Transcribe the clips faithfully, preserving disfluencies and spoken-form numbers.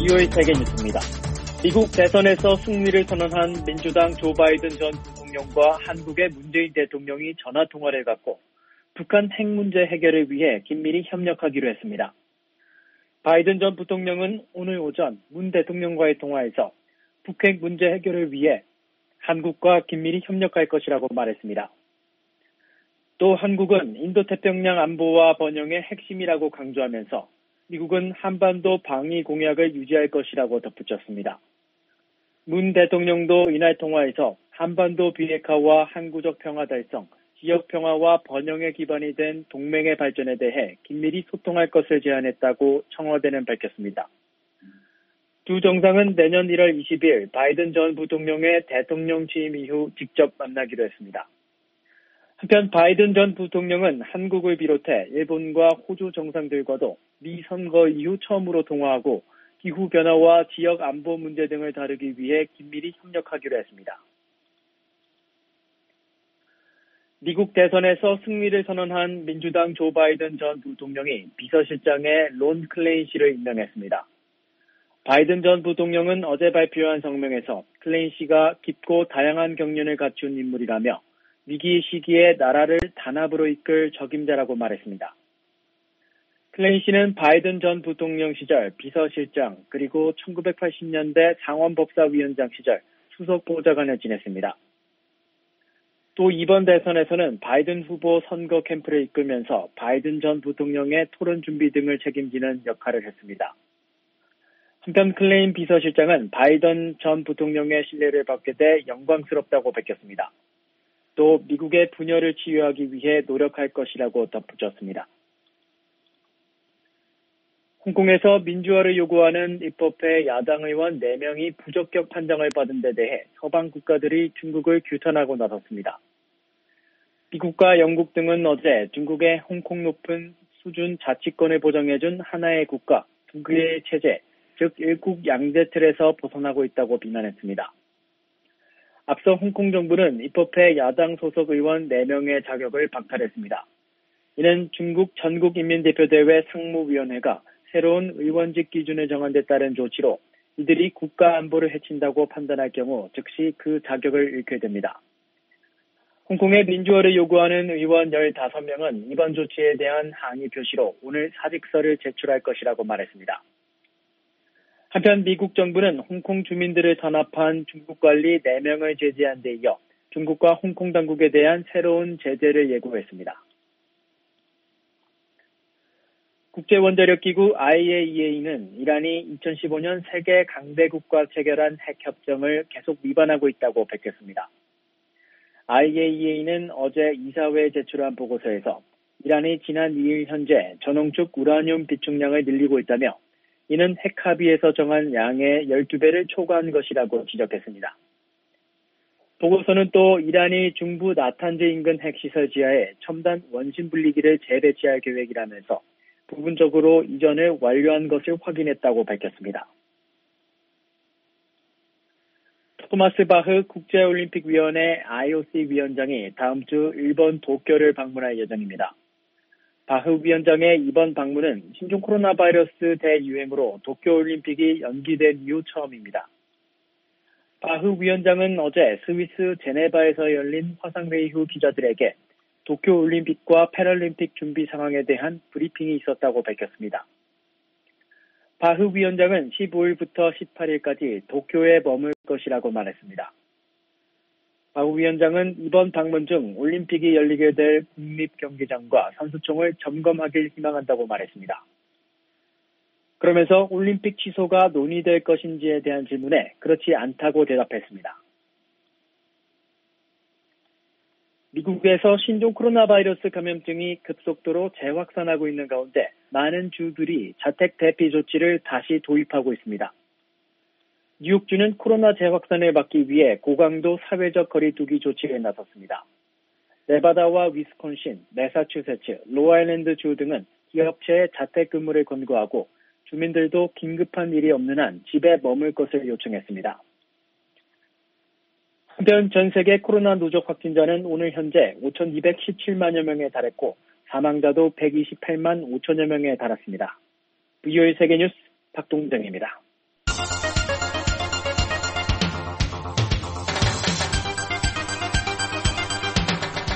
이월 세계 뉴스입니다. 미국 대선에서 승리를 선언한 민주당 조 바이든 전 부통령과 한국의 문재인 대통령이 전화통화를 갖고 북한 핵 문제 해결을 위해 긴밀히 협력하기로 했습니다. 바이든 전 부통령은 오늘 오전 문 대통령과의 통화에서 북핵 문제 해결을 위해 한국과 긴밀히 협력할 것이라고 말했습니다. 또 한국은 인도태평양 안보와 번영의 핵심이라고 강조하면서 미국은 한반도 방위 공약을 유지할 것이라고 덧붙였습니다. 문 대통령도 이날 통화에서 한반도 비핵화와 항구적 평화 달성, 지역 평화와 번영의 기반이 된 동맹의 발전에 대해 긴밀히 소통할 것을 제안했다고 청와대는 밝혔습니다. 두 정상은 내년 일월 이십일 바이든 전 부통령의 대통령 취임 이후 직접 만나기로 했습니다. 한편 바이든 전 부통령은 한국을 비롯해 일본과 호주 정상들과도 미 선거 이후 처음으로 통화하고 기후변화와 지역 안보 문제 등을 다루기 위해 긴밀히 협력하기로 했습니다. 미국 대선에서 승리를 선언한 민주당 조 바이든 전 부통령이 비서실장에 론 클레인 씨를 임명했습니다. 바이든 전 부통령은 어제 발표한 성명에서 클레인 씨가 깊고 다양한 경륜을 갖춘 인물이라며 위기 시기에 나라를 단합으로 이끌 적임자라고 말했습니다. 클레인 씨는 바이든 전 부통령 시절 비서실장 그리고 천구백팔십 년대 상원법사위원장 시절 수석보좌관을 지냈습니다. 또 이번 대선에서는 바이든 후보 선거 캠프를 이끌면서 바이든 전 부통령의 토론 준비 등을 책임지는 역할을 했습니다. 한편 클레인 비서실장은 바이든 전 부통령의 신뢰를 받게 돼 영광스럽다고 밝혔습니다. 또 미국의 분열을 치유하기 위해 노력할 것이라고 덧붙였습니다. 홍콩에서 민주화를 요구하는 입법회 야당 의원 네 명이 부적격 판정을 받은 데 대해 서방 국가들이 중국을 규탄하고 나섰습니다. 미국과 영국 등은 어제 중국의 홍콩 높은 수준 자치권을 보장해준 하나의 국가, 두 개의 체제, 즉 일국 양제 틀에서 벗어나고 있다고 비난했습니다. 앞서 홍콩 정부는 입법회 야당 소속 의원 네 명의 자격을 박탈했습니다. 이는 중국 전국인민대표대회 상무위원회가 새로운 의원직 기준을 정한 데 따른 조치로 이들이 국가 안보를 해친다고 판단할 경우 즉시 그 자격을 잃게 됩니다. 홍콩의 민주화를 요구하는 의원 열다섯 명은 이번 조치에 대한 항의 표시로 오늘 사직서를 제출할 것이라고 말했습니다. 한편 미국 정부는 홍콩 주민들을 탄압한 중국 관리 네 명을 제재한 데 이어 중국과 홍콩 당국에 대한 새로운 제재를 예고했습니다. 국제원자력기구 아이에이이에이는 이란이 이천십오 년 세계 강대국과 체결한 핵협정을 계속 위반하고 있다고 밝혔습니다. 아이에이이에이는 어제 이사회에 제출한 보고서에서 이란이 지난 이 일 현재 전원축 우라늄 비축량을 늘리고 있다며 이는 핵합의에서 정한 양의 열두 배를 초과한 것이라고 지적했습니다. 보고서는 또 이란이 중부 나탄즈 인근 핵시설 지하에 첨단 원심 분리기를 재배치할 계획이라면서 부분적으로 이전을 완료한 것을 확인했다고 밝혔습니다. 토마스 바흐 국제올림픽위원회 아이오씨 위원장이 다음 주 일본 도쿄를 방문할 예정입니다. 바흐 위원장의 이번 방문은 신종 코로나 바이러스 대유행으로 도쿄올림픽이 연기된 이후 처음입니다. 바흐 위원장은 어제 스위스 제네바에서 열린 화상회의 후 기자들에게 도쿄올림픽과 패럴림픽 준비 상황에 대한 브리핑이 있었다고 밝혔습니다. 바흐 위원장은 십오 일부터 십팔 일까지 도쿄에 머물 것이라고 말했습니다. 바흐 위원장은 이번 방문 중 올림픽이 열리게 될 국립경기장과 선수촌을 점검하길 희망한다고 말했습니다. 그러면서 올림픽 취소가 논의될 것인지에 대한 질문에 그렇지 않다고 대답했습니다. 미국에서 신종 코로나 바이러스 감염증이 급속도로 재확산하고 있는 가운데 많은 주들이 자택 대피 조치를 다시 도입하고 있습니다. 뉴욕주는 코로나 재확산을 막기 위해 고강도 사회적 거리두기 조치에 나섰습니다. 네바다와 위스콘신, 매사추세츠, 로아일랜드 주 등은 기업체의 자택근무를 권고하고 주민들도 긴급한 일이 없는 한 집에 머물 것을 요청했습니다. 한편 전 세계 코로나 누적 확진자는 오늘 현재 오천이백십칠만여 명에 달했고 사망자도 백이십팔만 오천여 명에 달았습니다. 브이오에이 세계뉴스 박동정입니다.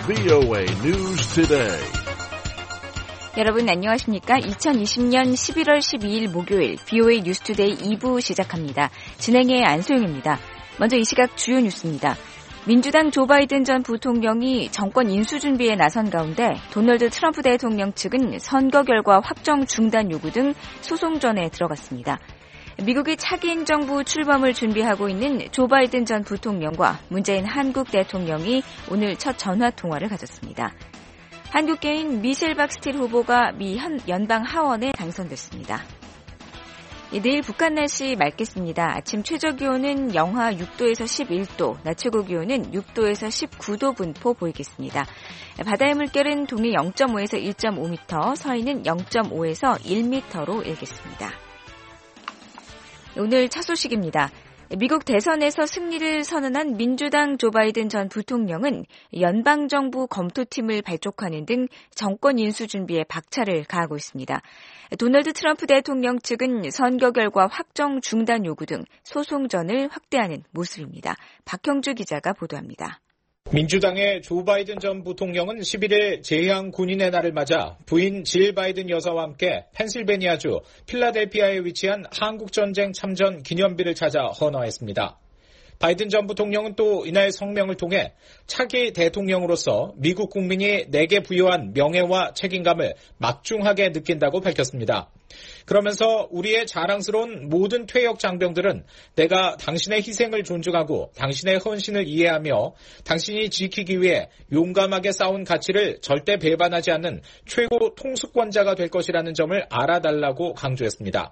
브이오에이 News Today. 여러분 안녕하십니까? 이천이십년 십일월 십이일 목요일 브이오에이 뉴스투데이 이 부 시작합니다. 진행의 안소영입니다. 먼저 이 시각 주요 뉴스입니다. 민주당 조 바이든 전 부통령이 정권 인수 준비에 나선 가운데 도널드 트럼프 대통령 측은 선거 결과 확정 중단 요구 등 소송전에 들어갔습니다. 미국의 차기 행정부 출범을 준비하고 있는 조 바이든 전 부통령과 문재인 한국 대통령이 오늘 첫 전화 통화를 가졌습니다. 한국계인 미셸 박스틸 후보가 미 연방 하원에 당선됐습니다. 내일 북한 날씨 맑겠습니다. 아침 최저기온은 영하 육 도에서 십일 도, 낮 최고기온은 육 도에서 십구 도 분포 보이겠습니다. 바다의 물결은 동해 영 점 오에서 일 점 오 미터, 서해는 영 점 오에서 일 미터로 일겠습니다. 오늘 첫 소식입니다. 미국 대선에서 승리를 선언한 민주당 조 바이든 전 부통령은 연방정부 검토팀을 발족하는 등 정권 인수 준비에 박차를 가하고 있습니다. 도널드 트럼프 대통령 측은 선거 결과 확정 중단 요구 등 소송전을 확대하는 모습입니다. 박형주 기자가 보도합니다. 민주당의 조 바이든 전 부통령은 십일일 재향 군인의 날을 맞아 부인 질 바이든 여사와 함께 펜실베니아주 필라델피아에 위치한 한국전쟁 참전 기념비를 찾아 헌화했습니다. 바이든 전 부통령은 또 이날 성명을 통해 차기 대통령으로서 미국 국민이 내게 부여한 명예와 책임감을 막중하게 느낀다고 밝혔습니다. 그러면서 우리의 자랑스러운 모든 퇴역 장병들은 내가 당신의 희생을 존중하고 당신의 헌신을 이해하며 당신이 지키기 위해 용감하게 싸운 가치를 절대 배반하지 않는 최고 통수권자가 될 것이라는 점을 알아달라고 강조했습니다.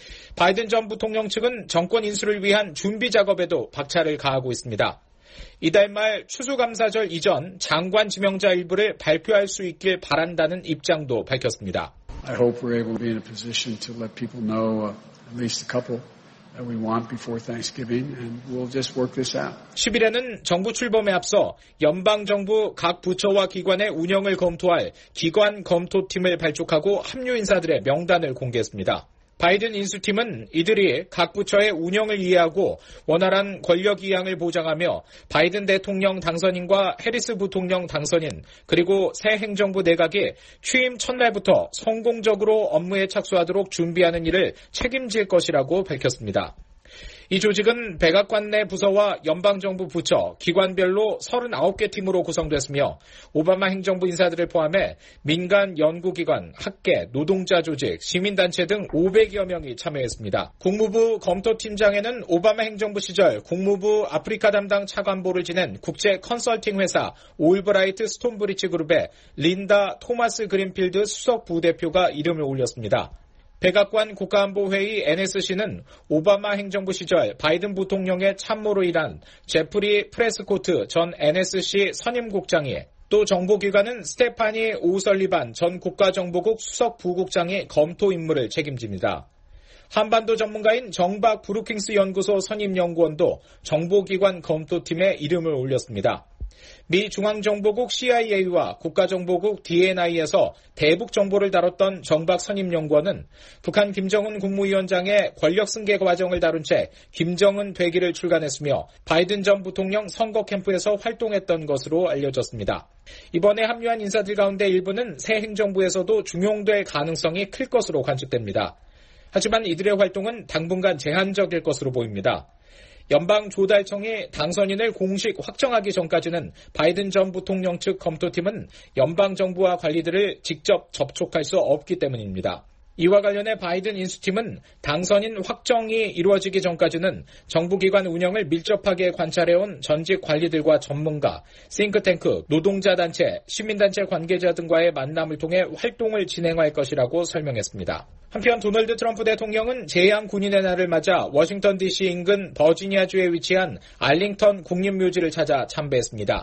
바이든 전 부통령 측은 정권 인수를 위한 준비 작업에도 박차를 가하고 있습니다. 이달 말 추수감사절 이전 장관 지명자 일부를 발표할 수 있길 바란다는 입장도 밝혔습니다. I hope we're able to be in a position to let people know uh, at least a couple that we want before Thanksgiving, and we'll just work this out. 십일에는 정부 출범에 앞서 연방정부 각 부처와 기관의 운영을 검토할 기관 검토팀을 발족하고 합류 인사들의 명단을 공개했습니다. 바이든 인수팀은 이들이 각 부처의 운영을 이해하고 원활한 권력 이양을 보장하며 바이든 대통령 당선인과 해리스 부통령 당선인 그리고 새 행정부 내각이 취임 첫날부터 성공적으로 업무에 착수하도록 준비하는 일을 책임질 것이라고 밝혔습니다. 이 조직은 백악관 내 부서와 연방정부 부처, 기관별로 서른아홉 개 팀으로 구성됐으며 오바마 행정부 인사들을 포함해 민간 연구기관, 학계, 노동자 조직, 시민단체 등 오백여 명이 참여했습니다. 국무부 검토팀장에는 오바마 행정부 시절 국무부 아프리카 담당 차관보를 지낸 국제 컨설팅 회사 올브라이트 스톤브리지 그룹의 린다 토마스 그린필드 수석 부대표가 이름을 올렸습니다. 백악관 국가안보회의 엔에스씨는 오바마 행정부 시절 바이든 부통령의 참모로 일한 제프리 프레스코트 전 엔에스씨 선임국장이 또 정보기관은 스테파니 오설리반 전 국가정보국 수석 부국장이 검토 임무를 책임집니다. 한반도 전문가인 정박 브루킹스 연구소 선임연구원도 정보기관 검토팀에 이름을 올렸습니다. 미 중앙정보국 씨아이에이와 국가정보국 디엔아이에서 대북 정보를 다뤘던 정박 선임연구원은 북한 김정은 국무위원장의 권력 승계 과정을 다룬 채 김정은 되기를 출간했으며 바이든 전 부통령 선거 캠프에서 활동했던 것으로 알려졌습니다. 이번에 합류한 인사들 가운데 일부는 새 행정부에서도 중용될 가능성이 클 것으로 관측됩니다. 하지만 이들의 활동은 당분간 제한적일 것으로 보입니다. 연방 조달청이 당선인을 공식 확정하기 전까지는 바이든 전 부통령 측 검토팀은 연방정부와 관리들을 직접 접촉할 수 없기 때문입니다. 이와 관련해 바이든 인수팀은 당선인 확정이 이루어지기 전까지는 정부기관 운영을 밀접하게 관찰해온 전직 관리들과 전문가, 싱크탱크, 노동자단체, 시민단체 관계자 등과의 만남을 통해 활동을 진행할 것이라고 설명했습니다. 한편 도널드 트럼프 대통령은 재향 군인의 날을 맞아 워싱턴 디씨 인근 버지니아주에 위치한 알링턴 국립묘지를 찾아 참배했습니다.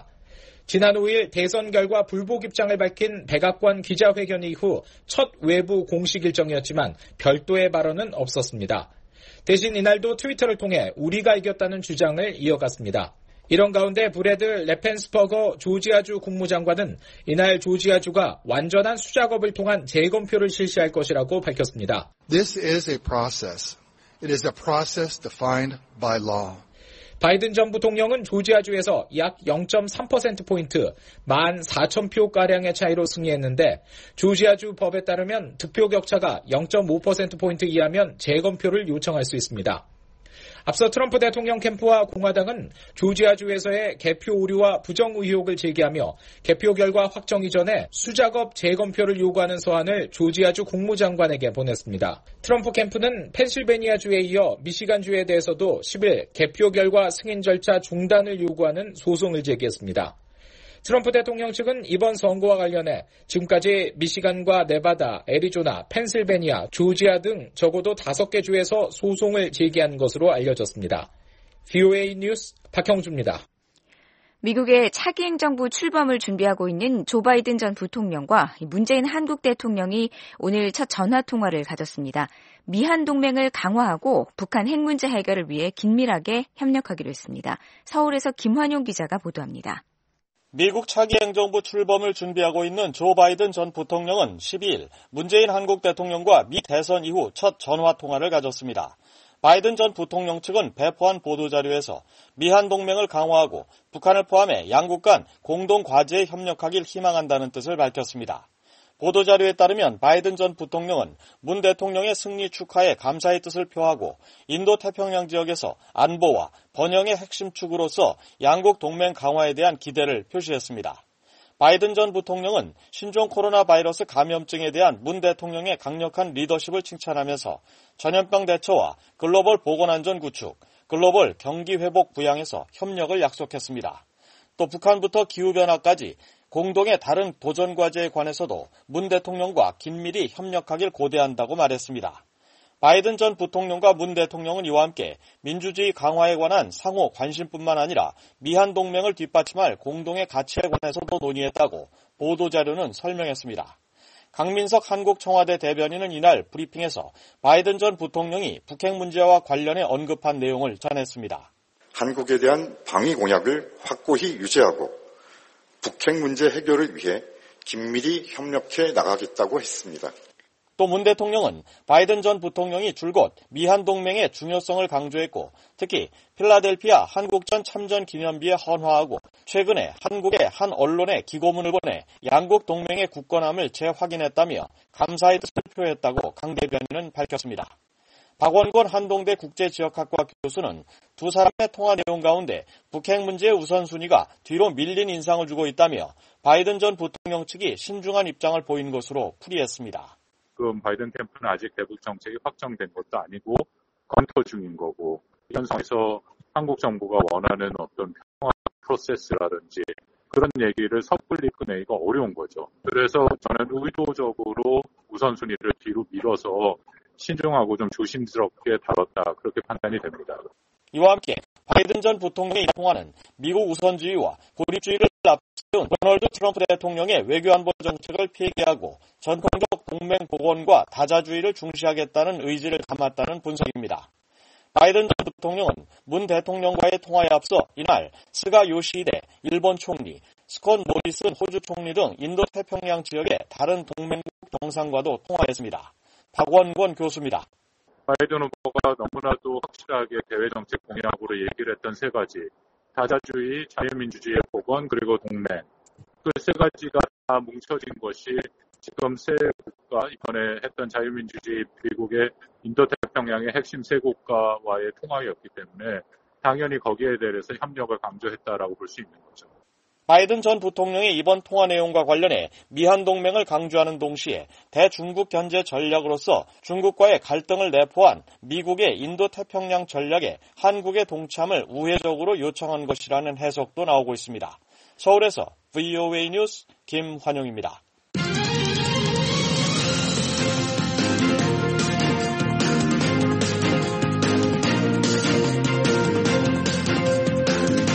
지난 오일 대선 결과 불복 입장을 밝힌 백악관 기자회견 이후 첫 외부 공식 일정이었지만 별도의 발언은 없었습니다. 대신 이날도 트위터를 통해 우리가 이겼다는 주장을 이어갔습니다. 이런 가운데 브래드 레펜스버거 조지아주 국무장관은 이날 조지아주가 완전한 수작업을 통한 재검표를 실시할 것이라고 밝혔습니다. This is a process. It is a process defined by law. 바이든 전 부통령은 조지아주에서 약 영 점 삼 퍼센트포인트 만 사천 표가량의 차이로 승리했는데 조지아주 법에 따르면 득표 격차가 영 점 오 퍼센트포인트 이하면 재검표를 요청할 수 있습니다. 앞서 트럼프 대통령 캠프와 공화당은 조지아주에서의 개표 오류와 부정 의혹을 제기하며 개표 결과 확정 이전에 수작업 재검표를 요구하는 서한을 조지아주 국무장관에게 보냈습니다. 트럼프 캠프는 펜실베니아주에 이어 미시간주에 대해서도 십일 개표 결과 승인 절차 중단을 요구하는 소송을 제기했습니다. 트럼프 대통령 측은 이번 선거와 관련해 지금까지 미시간과 네바다, 애리조나, 펜실베니아, 조지아 등 적어도 다섯 개 주에서 소송을 제기한 것으로 알려졌습니다. 브이오에이 뉴스 박형주입니다. 미국의 차기 행정부 출범을 준비하고 있는 조 바이든 전 부통령과 문재인 한국 대통령이 오늘 첫 전화통화를 가졌습니다. 미한 동맹을 강화하고 북한 핵 문제 해결을 위해 긴밀하게 협력하기로 했습니다. 서울에서 김환용 기자가 보도합니다. 미국 차기 행정부 출범을 준비하고 있는 조 바이든 전 부통령은 십이일 문재인 한국 대통령과 미 대선 이후 첫 전화통화를 가졌습니다. 바이든 전 부통령 측은 배포한 보도자료에서 미한 동맹을 강화하고 북한을 포함해 양국 간 공동 과제에 협력하길 희망한다는 뜻을 밝혔습니다. 보도자료에 따르면 바이든 전 부통령은 문 대통령의 승리 축하에 감사의 뜻을 표하고 인도태평양 지역에서 안보와 번영의 핵심 축으로서 양국 동맹 강화에 대한 기대를 표시했습니다. 바이든 전 부통령은 신종 코로나 바이러스 감염증에 대한 문 대통령의 강력한 리더십을 칭찬하면서 전염병 대처와 글로벌 보건안전 구축, 글로벌 경기회복 부양에서 협력을 약속했습니다. 또 북한부터 기후변화까지 공동의 다른 도전과제에 관해서도 문 대통령과 긴밀히 협력하길 고대한다고 말했습니다. 바이든 전 부통령과 문 대통령은 이와 함께 민주주의 강화에 관한 상호 관심뿐만 아니라 미한 동맹을 뒷받침할 공동의 가치에 관해서도 논의했다고 보도자료는 설명했습니다. 강민석 한국 청와대 대변인은 이날 브리핑에서 바이든 전 부통령이 북핵 문제와 관련해 언급한 내용을 전했습니다. 한국에 대한 방위 공약을 확고히 유지하고 북핵 문제 해결을 위해 긴밀히 협력해 나가겠다고 했습니다. 또 문 대통령은 바이든 전 부통령이 줄곧 미한 동맹의 중요성을 강조했고 특히 필라델피아 한국전 참전 기념비에 헌화하고 최근에 한국의 한 언론에 기고문을 보내 양국 동맹의 굳건함을 재확인했다며 감사의 뜻을 표했다고 강 대변인은 밝혔습니다. 박원권 한동대 국제지역학과 교수는 두 사람의 통화 내용 가운데 북핵 문제의 우선순위가 뒤로 밀린 인상을 주고 있다며 바이든 전 부통령 측이 신중한 입장을 보인 것으로 풀이했습니다. 지금 바이든 캠프는 아직 대북 정책이 확정된 것도 아니고 검토 중인 거고 이런 상황에서 한국 정부가 원하는 어떤 평화 프로세스라든지 그런 얘기를 섣불리 꺼내기가 어려운 거죠. 그래서 저는 의도적으로 우선순위를 뒤로 밀어서 신중하고 좀 조심스럽게 다뤘다 그렇게 판단이 됩니다. 이와 함께 바이든 전 부통령의 통화는 미국 우선주의와 고립주의를 앞세운 도널드 트럼프 대통령의 외교안보 정책을 폐기하고 전통적 동맹 복원과 다자주의를 중시하겠다는 의지를 담았다는 분석입니다. 바이든 전 부통령은 문 대통령과의 통화에 앞서 이날 스가 요시히데 일본 총리, 스콧 모리슨 호주 총리 등 인도태평양 지역의 다른 동맹국 정상과도 통화했습니다. 박원권 교수입니다. 바이든 후보가 너무나도 확실하게 대외 정책 공약으로 얘기를 했던 세 가지, 다자주의, 자유민주주의의 복원, 그리고 동맹. 그 세 가지가 다 뭉쳐진 것이 지금 세 국가, 이번에 했던 자유민주주의 미국의 인도태평양의 핵심 세 국가와의 통화였기 때문에 당연히 거기에 대해서 협력을 강조했다라고 볼 수 있는 거죠. 바이든 전 부통령의 이번 통화 내용과 관련해 미한 동맹을 강조하는 동시에 대중국 견제 전략으로서 중국과의 갈등을 내포한 미국의 인도태평양 전략에 한국의 동참을 우회적으로 요청한 것이라는 해석도 나오고 있습니다. 서울에서 브이오에이 뉴스 김환용입니다.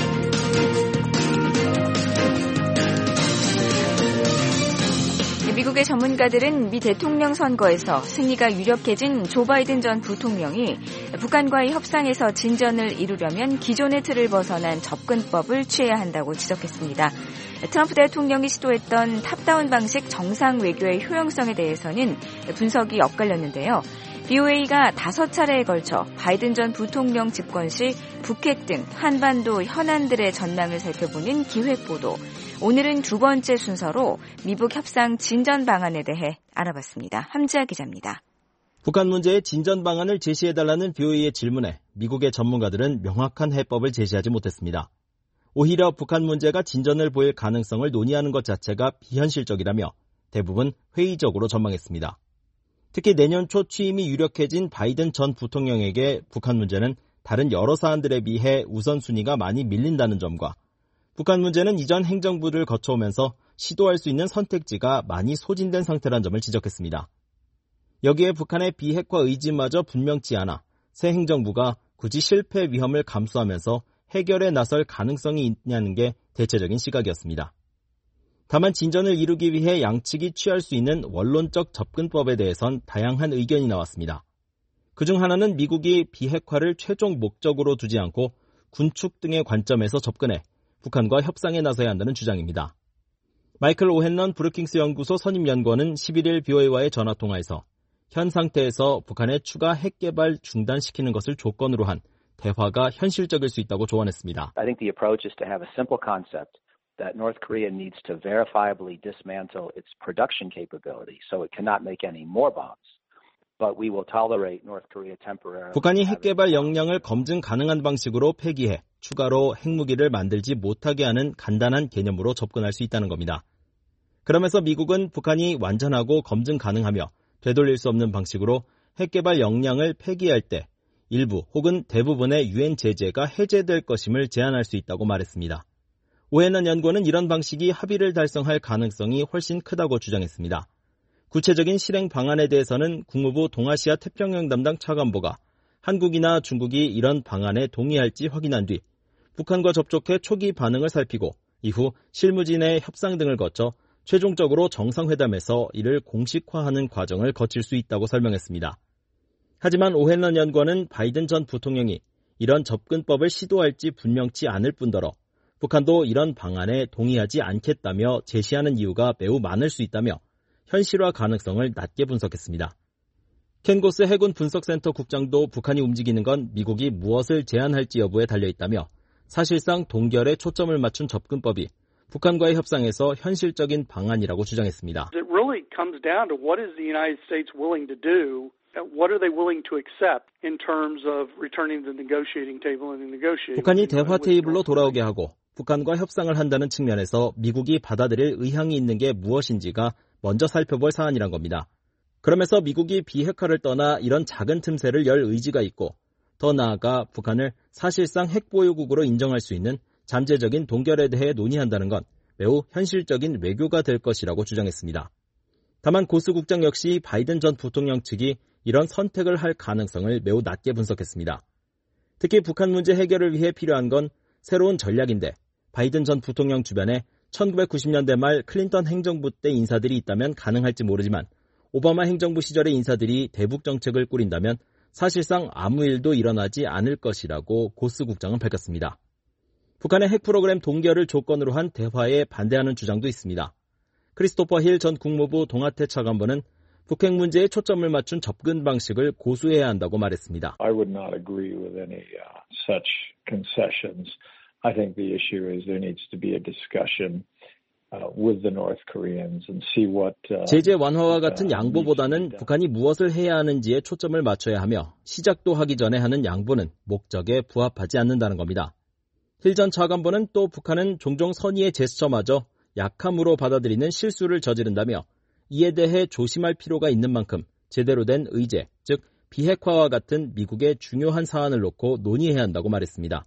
미국 미국의 전문가들은 미 대통령 선거에서 승리가 유력해진 조 바이든 전 부통령이 북한과의 협상에서 진전을 이루려면 기존의 틀을 벗어난 접근법을 취해야 한다고 지적했습니다. 트럼프 대통령이 시도했던 탑다운 방식 정상 외교의 효용성에 대해서는 분석이 엇갈렸는데요. 비오에이가 다섯 차례에 걸쳐 바이든 전 부통령 집권 시 북핵 등 한반도 현안들의 전망을 살펴보는 기획보도. 오늘은 두 번째 순서로 미북 협상 진전 방안에 대해 알아봤습니다. 함지아 기자입니다. 북한 문제의 진전 방안을 제시해달라는 비오에이의 질문에 미국의 전문가들은 명확한 해법을 제시하지 못했습니다. 오히려 북한 문제가 진전을 보일 가능성을 논의하는 것 자체가 비현실적이라며 대부분 회의적으로 전망했습니다. 특히 내년 초 취임이 유력해진 바이든 전 부통령에게 북한 문제는 다른 여러 사안들에 비해 우선순위가 많이 밀린다는 점과 북한 문제는 이전 행정부를 거쳐오면서 시도할 수 있는 선택지가 많이 소진된 상태란 점을 지적했습니다. 여기에 북한의 비핵화 의지마저 분명치 않아 새 행정부가 굳이 실패 위험을 감수하면서 해결에 나설 가능성이 있냐는 게 대체적인 시각이었습니다. 다만 진전을 이루기 위해 양측이 취할 수 있는 원론적 접근법에 대해선 다양한 의견이 나왔습니다. 그중 하나는 미국이 비핵화를 최종 목적으로 두지 않고 군축 등의 관점에서 접근해 북한과 협상에 나서야 한다는 주장입니다. 마이클 오헨런 브루킹스 연구소 선임연구원은 십일 일 비오에이와의 전화통화에서 현 상태에서 북한의 추가 핵 개발 중단시키는 것을 조건으로 한 대화가 현실적일 수 있다고 조언했습니다. I think the approach is to have a simple concept that North Korea needs to verifiably dismantle its production capability so it cannot make any more bombs. But we will tolerate North Korea temporarily. 북한이 핵 개발 역량을 검증 가능한 방식으로 폐기해 추가로 핵무기를 만들지 못하게 하는 간단한 개념으로 접근할 수 있다는 겁니다. 그러면서 미국은 북한이 완전하고 검증 가능하며 되돌릴 수 없는 방식으로 핵 개발 역량을 폐기할 때 일부 혹은 대부분의 유엔 제재가 해제될 것임을 제안할 수 있다고 말했습니다. 오헨런 연구원은 이런 방식이 합의를 달성할 가능성이 훨씬 크다고 주장했습니다. 구체적인 실행 방안에 대해서는 국무부 동아시아 태평양 담당 차관보가 한국이나 중국이 이런 방안에 동의할지 확인한 뒤 북한과 접촉해 초기 반응을 살피고 이후 실무진의 협상 등을 거쳐 최종적으로 정상회담에서 이를 공식화하는 과정을 거칠 수 있다고 설명했습니다. 하지만 오헨런 연구원은 바이든 전 부통령이 이런 접근법을 시도할지 분명치 않을 뿐더러 북한도 이런 방안에 동의하지 않겠다며 제시하는 이유가 매우 많을 수 있다며 현실화 가능성을 낮게 분석했습니다. 켄 고스 해군 분석센터 국장도 북한이 움직이는 건 미국이 무엇을 제안할지 여부에 달려있다며 사실상 동결에 초점을 맞춘 접근법이 북한과의 협상에서 현실적인 방안이라고 주장했습니다. It really comes down to what is the United States willing to do. What are they willing to accept in terms of returning to the negotiating table and negotiating? 북한이 대화 테이블로 돌아오게 하고 북한과 협상을 한다는 측면에서 미국이 받아들일 의향이 있는 게 무엇인지가 먼저 살펴볼 사안이란 겁니다. 그러면서 미국이 비핵화를 떠나 이런 작은 틈새를 열 의지가 있고 더 나아가 북한을 사실상 핵보유국으로 인정할 수 있는 잠재적인 동결에 대해 논의한다는 건 매우 현실적인 외교가 될 것이라고 주장했습니다. 다만 고스 국장 역시 바이든 전 부통령 측이 이런 선택을 할 가능성을 매우 낮게 분석했습니다. 특히 북한 문제 해결을 위해 필요한 건 새로운 전략인데 바이든 전 부통령 주변에 천구백구십 년대 말 클린턴 행정부 때 인사들이 있다면 가능할지 모르지만 오바마 행정부 시절의 인사들이 대북 정책을 꾸린다면 사실상 아무 일도 일어나지 않을 것이라고 고스 국장은 밝혔습니다. 북한의 핵 프로그램 동결을 조건으로 한 대화에 반대하는 주장도 있습니다. 크리스토퍼 힐 전 국무부 동아태 차관보는 북핵 문제에 초점을 맞춘 접근 방식을 고수해야 한다고 말했습니다. I would not agree with any uh, such concessions. I think the issue is there needs to be a discussion uh, with the North Koreans and see what uh, 제재 완화와 같은 양보보다는 북한이 무엇을 해야 하는지에 초점을 맞춰야 하며 시작도 하기 전에 하는 양보는 목적에 부합하지 않는다는 겁니다. 힐 전 차관보는 또 북한은 종종 선의의 제스처마저 약함으로 받아들이는 실수를 저지른다며 이에 대해 조심할 필요가 있는 만큼 제대로 된 의제, 즉 비핵화와 같은 미국의 중요한 사안을 놓고 논의해야 한다고 말했습니다.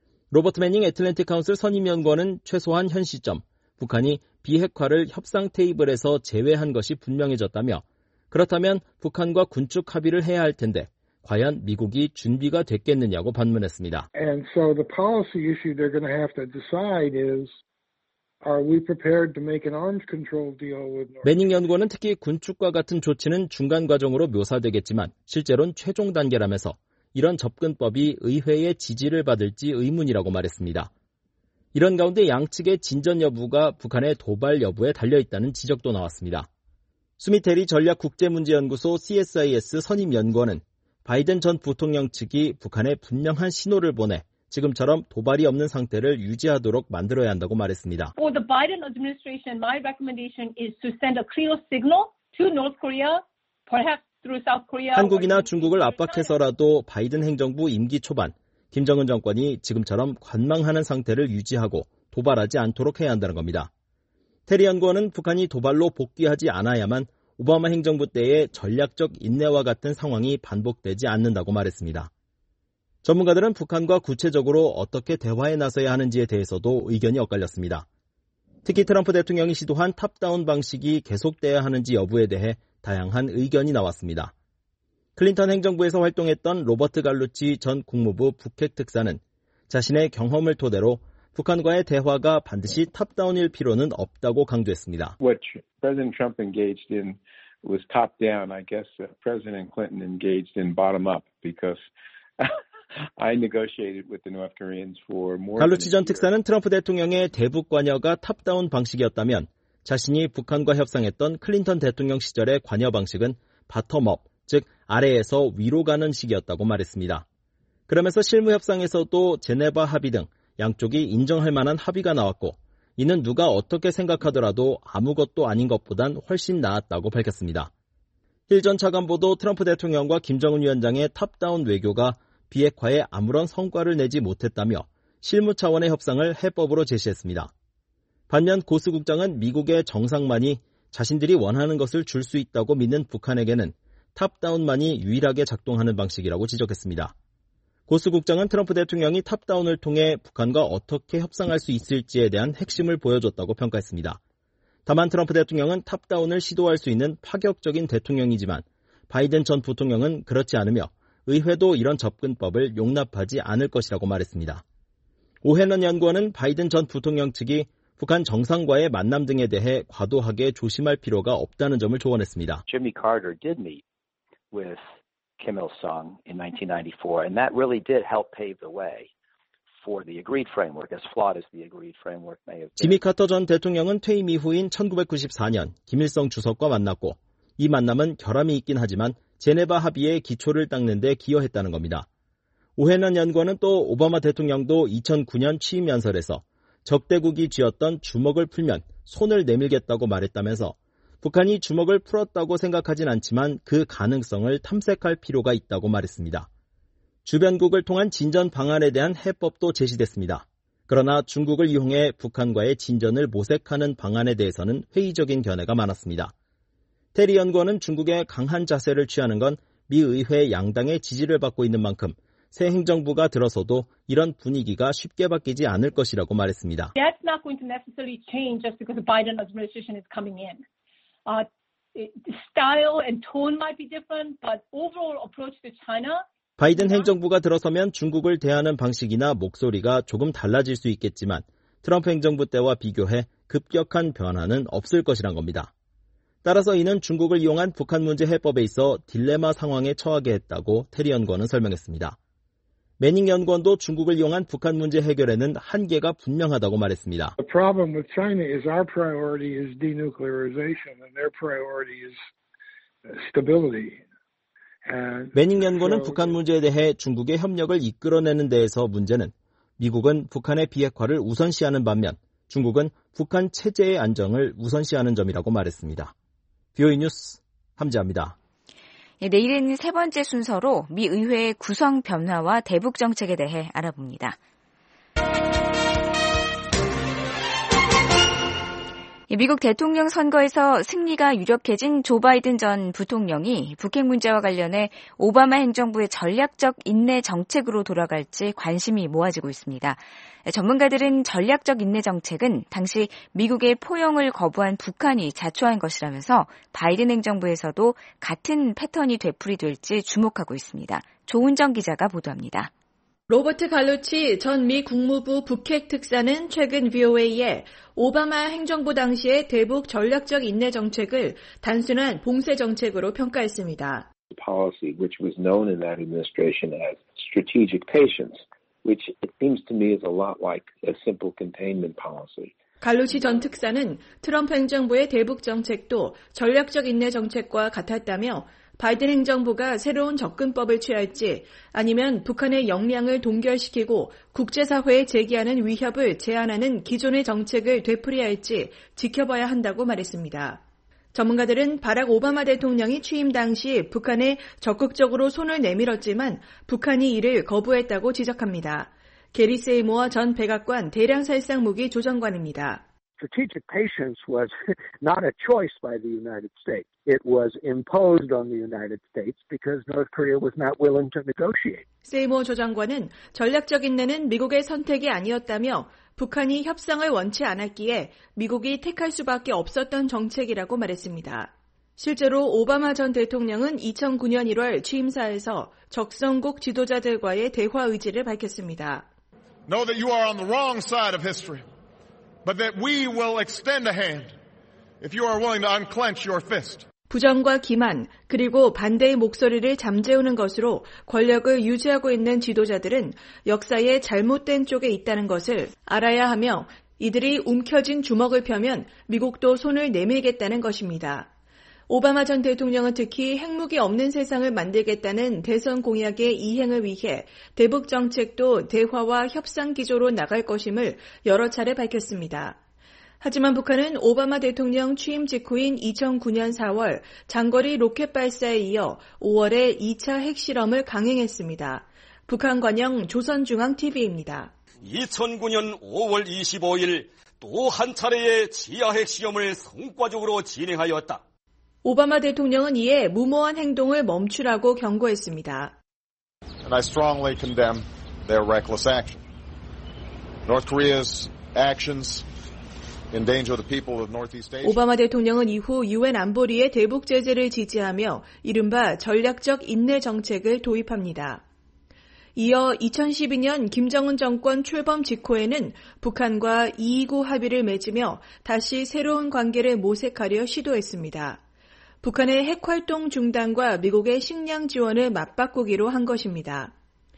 로버트 매닝 애틀랜틱 카운슬 선임연구원은 최소한 현 시점 북한이 비핵화를 협상 테이블에서 제외한 것이 분명해졌다며 그렇다면 북한과 군축 합의를 해야 할 텐데 과연 미국이 준비가 됐겠느냐고 반문했습니다. And so the policy issue they're going to have to decide is Are we prepared to make an arms control deal with North? 매닝 연구원은 특히 군축과 같은 조치는 중간 과정으로 묘사되겠지만 실제로는 최종 단계라면서 이런 접근법이 의회의 지지를 받을지 의문이라고 말했습니다. 이런 가운데 양측의 진전 여부가 북한의 도발 여부에 달려있다는 지적도 나왔습니다. 수미테리 전략국제문제연구소 씨에스아이에스 선임 연구원은 바이든 전 부통령 측이 북한에 분명한 신호를 보내 지금처럼 도발이 없는 상태를 유지하도록 만들어야 한다고 말했습니다. For the Biden administration, my recommendation is to send a clear signal to North Korea, perhaps through South Korea. 한국이나 중국을 압박해서라도 바이든 행정부 임기 초반 김정은 정권이 지금처럼 관망하는 상태를 유지하고 도발하지 않도록 해야 한다는 겁니다. 테리 연구원은 북한이 도발로 복귀하지 않아야만 오바마 행정부 때의 전략적 인내와 같은 상황이 반복되지 않는다고 말했습니다. 전문가들은 북한과 구체적으로 어떻게 대화에 나서야 하는지에 대해서도 의견이 엇갈렸습니다. 특히 트럼프 대통령이 시도한 탑다운 방식이 계속돼야 하는지 여부에 대해 다양한 의견이 나왔습니다. 클린턴 행정부에서 활동했던 로버트 갈루치 전 국무부 북핵 특사는 자신의 경험을 토대로 북한과의 대화가 반드시 탑다운일 필요는 없다고 강조했습니다. What President Trump engaged in was top down. I guess President Clinton engaged in bottom up because I negotiated with the North Koreans for more. 갈루치 전 특사는 트럼프 대통령의 대북 관여가 탑다운 방식이었다면 자신이 북한과 협상했던 클린턴 대통령 시절의 관여 방식은 바텀업, 즉 아래에서 위로 가는 식이었다고 말했습니다. 그러면서 실무 협상에서도 제네바 합의 등 양쪽이 인정할 만한 합의가 나왔고 이는 누가 어떻게 생각하더라도 아무것도 아닌 것보단 훨씬 나았다고 밝혔습니다. 힐 전 차관보도 트럼프 대통령과 김정은 위원장의 탑다운 외교가 비핵화에 아무런 성과를 내지 못했다며 실무 차원의 협상을 해법으로 제시했습니다. 반면 고스 국장은 미국의 정상만이 자신들이 원하는 것을 줄 수 있다고 믿는 북한에게는 탑다운만이 유일하게 작동하는 방식이라고 지적했습니다. 고스 국장은 트럼프 대통령이 탑다운을 통해 북한과 어떻게 협상할 수 있을지에 대한 핵심을 보여줬다고 평가했습니다. 다만 트럼프 대통령은 탑다운을 시도할 수 있는 파격적인 대통령이지만 바이든 전 부통령은 그렇지 않으며 의회도 이런 접근법을 용납하지 않을 것이라고 말했습니다. 오해넌 연구원은 바이든 전 부통령 측이 북한 정상과의 만남 등에 대해 과도하게 조심할 필요가 없다는 점을 조언했습니다. Jimmy Carter did meet with Kim Il-sung in nineteen ninety-four, and that really did help pave the way for the agreed framework, as flawed as the agreed framework may have been. 지미 카터 전 대통령은 퇴임 이후인 천구백구십사 년 김일성 주석과 만났고 이 만남은 결함이 있긴 하지만 제네바 합의의 기초를 닦는 데 기여했다는 겁니다. 오해넌 연구원은 또 오바마 대통령도 이천구 년 취임 연설에서 적대국이 쥐었던 주먹을 풀면 손을 내밀겠다고 말했다면서 북한이 주먹을 풀었다고 생각하진 않지만 그 가능성을 탐색할 필요가 있다고 말했습니다. 주변국을 통한 진전 방안에 대한 해법도 제시됐습니다. 그러나 중국을 이용해 북한과의 진전을 모색하는 방안에 대해서는 회의적인 견해가 많았습니다. 테리 연구원은 중국의 강한 자세를 취하는 건 미 의회 양당의 지지를 받고 있는 만큼 새 행정부가 들어서도 이런 분위기가 쉽게 바뀌지 않을 것이라고 말했습니다. That's not going to necessarily change just because the Biden administration is coming in. Uh, style and tone might be different, but overall approach to China. 바이든 행정부가 들어서면 중국을 대하는 방식이나 목소리가 조금 달라질 수 있겠지만 트럼프 행정부 때와 비교해 급격한 변화는 없을 것이란 겁니다. 따라서 이는 중국을 이용한 북한 문제 해법에 있어 딜레마 상황에 처하게 했다고 테리 연구원은 설명했습니다. 매닝 연구원도 중국을 이용한 북한 문제 해결에는 한계가 분명하다고 말했습니다. The problem with China is our priority is denuclearization and their priority is stability. 매닝 연구원은 북한 문제에 대해 중국의 협력을 이끌어내는 데에서 문제는 미국은 북한의 비핵화를 우선시하는 반면 중국은 북한 체제의 안정을 우선시하는 점이라고 말했습니다. 비오이 뉴스 함지아입니다. 네, 내일은 세 번째 순서로 미 의회의 구성 변화와 대북 정책에 대해 알아봅니다. 미국 대통령 선거에서 승리가 유력해진 조 바이든 전 부통령이 북핵 문제와 관련해 오바마 행정부의 전략적 인내 정책으로 돌아갈지 관심이 모아지고 있습니다. 전문가들은 전략적 인내 정책은 당시 미국의 포용을 거부한 북한이 자초한 것이라면서 바이든 행정부에서도 같은 패턴이 되풀이될지 주목하고 있습니다. 조은정 기자가 보도합니다. 로버트 갈루치 전 미 국무부 북핵 특사는 최근 브이오에이에 오바마 행정부 당시의 대북 전략적 인내 정책을 단순한 봉쇄 정책으로 평가했습니다. Policy, which was known in that administration as strategic patience, which it seems to me is a lot like a simple containment policy. 갈루치 전 특사는 트럼프 행정부의 대북 정책도 전략적 인내 정책과 같았다며 바이든 행정부가 새로운 접근법을 취할지 아니면 북한의 역량을 동결시키고 국제사회에 제기하는 위협을 제한하는 기존의 정책을 되풀이할지 지켜봐야 한다고 말했습니다. 전문가들은 바락 오바마 대통령이 취임 당시 북한에 적극적으로 손을 내밀었지만 북한이 이를 거부했다고 지적합니다. 게리 세이모어 전 백악관 대량살상 무기 조정관입니다. Strategic patience was not a choice by the United States. It was imposed on the United States because North Korea was not willing to negotiate. 세이모어 조정관은 전략적 인내는 미국의 선택이 아니었다며 북한이 협상을 원치 않았기에 미국이 택할 수밖에 없었던 정책이라고 말했습니다. 실제로 오바마 전 대통령은 이천구 년 일월 취임사에서 적성국 지도자들과의 대화 의지를 밝혔습니다. Know that you are on the wrong side of history, but that we will extend a hand if you are willing to unclench your fist. 부정과 기만 그리고 반대의 목소리를 잠재우는 것으로 권력을 유지하고 있는 지도자들은 역사의 잘못된 쪽에 있다는 것을 알아야 하며 이들이 움켜쥔 주먹을 펴면 미국도 손을 내밀겠다는 것입니다. 오바마 전 대통령은 특히 핵무기 없는 세상을 만들겠다는 대선 공약의 이행을 위해 대북 정책도 대화와 협상 기조로 나갈 것임을 여러 차례 밝혔습니다. 하지만 북한은 오바마 대통령 취임 직후인 이천구 년 사월 장거리 로켓 발사에 이어 오월에 이 차 핵실험을 강행했습니다. 북한 관영 조선중앙티비입니다. 이천구 년 오월 이십오일 또 한 차례의 지하 핵시험을 성과적으로 진행하였다. 오바마 대통령은 이에 무모한 행동을 멈추라고 경고했습니다. And I strongly condemn their reckless action. North Korea's actions endanger the people of Northeast Asia. 오바마 대통령은 이후 유엔 안보리의 대북 제재를 지지하며 이른바 전략적 인내 정책을 도입합니다. 이어 이천십이 년 김정은 정권 출범 직후에는 북한과 이이구 합의를 맺으며 다시 새로운 관계를 모색하려 시도했습니다. 북한의 핵활동 중단과 미국의 식량 지원을 맞바꾸기로 한 것입니다.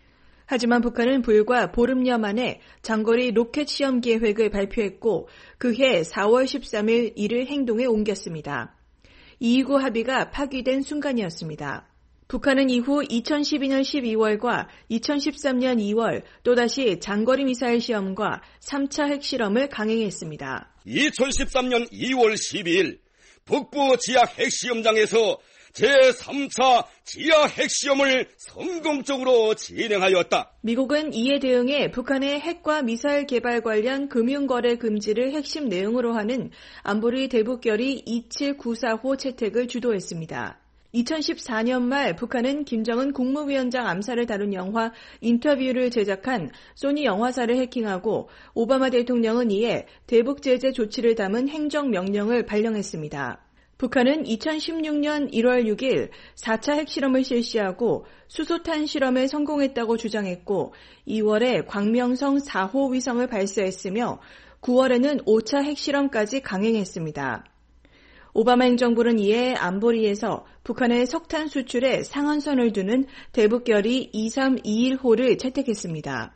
하지만 북한은 불과 보름여 만에 장거리 로켓 시험 계획을 발표했고 그해 사월 십삼일 이를 행동에 옮겼습니다. 이이구 합의가 파기된 순간이었습니다. 북한은 이후 이천십이 년 십이월과 이천십삼 년 이월 또다시 장거리 미사일 시험과 삼 차 핵실험을 강행했습니다. 이천십삼 년 이월 십이일 북부 지하 핵시험장에서 제삼 차 지하 핵시험을 성공적으로 진행하였다. 미국은 이에 대응해 북한의 핵과 미사일 개발 관련 금융거래 금지를 핵심 내용으로 하는 안보리 대북결의 이칠구사호 채택을 주도했습니다. 이천십사 년 말 북한은 김정은 국무위원장 암살을 다룬 영화 인터뷰를 제작한 소니 영화사를 해킹하고 오바마 대통령은 이에 대북 제재 조치를 담은 행정명령을 발령했습니다. 북한은 이천십육 년 일월 육일 사 차 핵실험을 실시하고 수소탄 실험에 성공했다고 주장했고 이월에 광명성 사 호 위성을 발사했으며 구월에는 오 차 핵실험까지 강행했습니다. 오바마 행정부는 이에 안보리에서 북한의 석탄 수출에 상한선을 두는 대북결의 이삼이일호를 채택했습니다.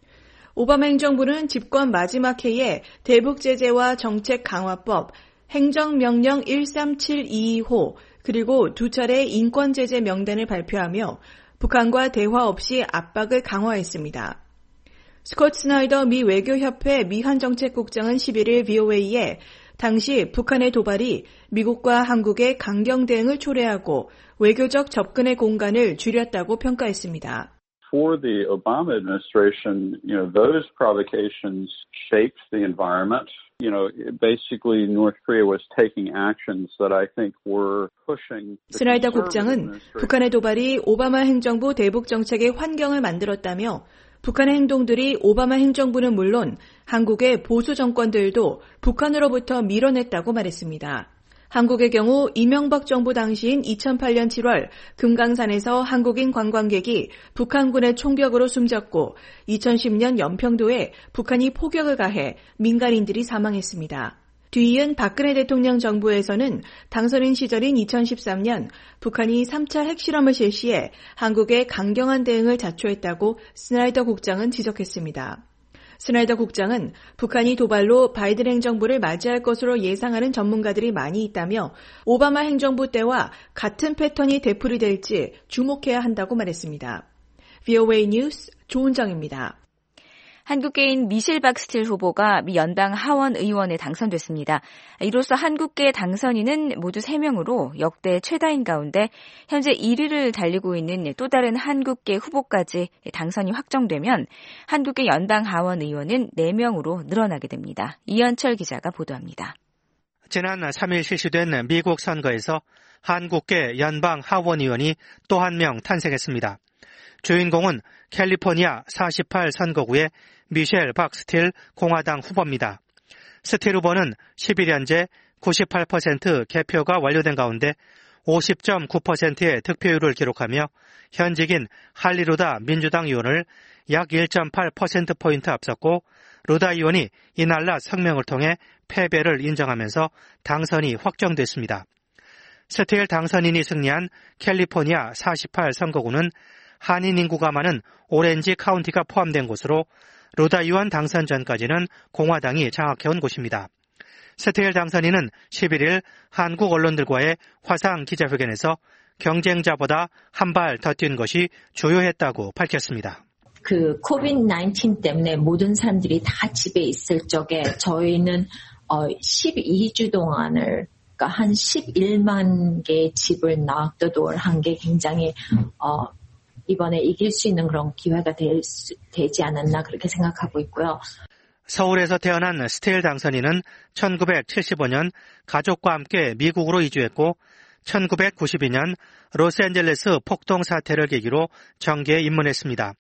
오바마 행정부는 집권 마지막 해에 대북 제재와 정책 강화법, 행정명령 일삼칠이이호 그리고 두 차례 인권제재 명단을 발표하며 북한과 대화 없이 압박을 강화했습니다. 스콧 스나이더 미 외교협회 미한정책국장은 십일일 브이오에이에 당시 북한의 도발이 미국과 한국의 강경 대응을 초래하고 외교적 접근의 공간을 줄였다고 평가했습니다. For the Obama administration, you know, those provocations shaped the environment. You know, basically North Korea was taking actions that I think were pushing. 스나이더 국장은 북한의 도발이 오바마 행정부 대북 정책의 환경을 만들었다며 북한의 행동들이 오바마 행정부는 물론 한국의 보수 정권들도 북한으로부터 밀어냈다고 말했습니다. 한국의 경우 이명박 정부 당시인 이천팔 년 칠월 금강산에서 한국인 관광객이 북한군의 총격으로 숨졌고 이천십 년 연평도에 북한이 포격을 가해 민간인들이 사망했습니다. 뒤이은 박근혜 대통령 정부에서는 당선인 시절인 이천십삼 년 북한이 삼 차 핵실험을 실시해 한국의 강경한 대응을 자초했다고 스나이더 국장은 지적했습니다. 스나이더 국장은 북한이 도발로 바이든 행정부를 맞이할 것으로 예상하는 전문가들이 많이 있다며 오바마 행정부 때와 같은 패턴이 되풀이될지 주목해야 한다고 말했습니다. 브이오에이 뉴스 조은정입니다. 한국계인 미셸 박스틸 후보가 미 연방 하원 의원에 당선됐습니다. 이로써 한국계 당선인은 모두 세 명으로 역대 최다인 가운데 현재 일 위를 달리고 있는 또 다른 한국계 후보까지 당선이 확정되면 한국계 연방 하원 의원은 네 명으로 늘어나게 됩니다. 이현철 기자가 보도합니다. 지난 삼 일 실시된 미국 선거에서 한국계 연방 하원 의원이 또 한 명 탄생했습니다. 주인공은 캘리포니아 사십팔 선거구의 미셸 박스틸 공화당 후보입니다. 스틸 후보는 십일 년째 구십팔 퍼센트 개표가 완료된 가운데 오십 점 구 퍼센트의 득표율을 기록하며 현직인 할리 루다 민주당 의원을 약 일 점 팔 퍼센트포인트 앞섰고 루다 의원이 이날 낮 성명을 통해 패배를 인정하면서 당선이 확정됐습니다. 스틸 당선인이 승리한 캘리포니아 사십팔 선거구는 한인 인구가 많은 오렌지 카운티가 포함된 곳으로 루다 의원 당선 전까지는 공화당이 장악해온 곳입니다. 스틸 당선인은 십일 일 한국 언론들과의 화상 기자회견에서 경쟁자보다 한 발 더 뛴 것이 주요했다고 밝혔습니다. 그 코비드 나인틴 때문에 모든 사람들이 다 집에 있을 적에 저희는 어, 십이 주 동안을 그러니까 한 십일만 개의 집을 낙도도를 한 게 굉장히 어, 이번에 이길 수 있는 그런 기회가 될 수, 되지 않았나 그렇게 생각하고 있고요. 서울에서 태어난 스틸 당선인은 천구백칠십오 년 가족과 함께 미국으로 이주했고 천구백구십이 년 로스앤젤레스 폭동 사태를 계기로 정계에 입문했습니다.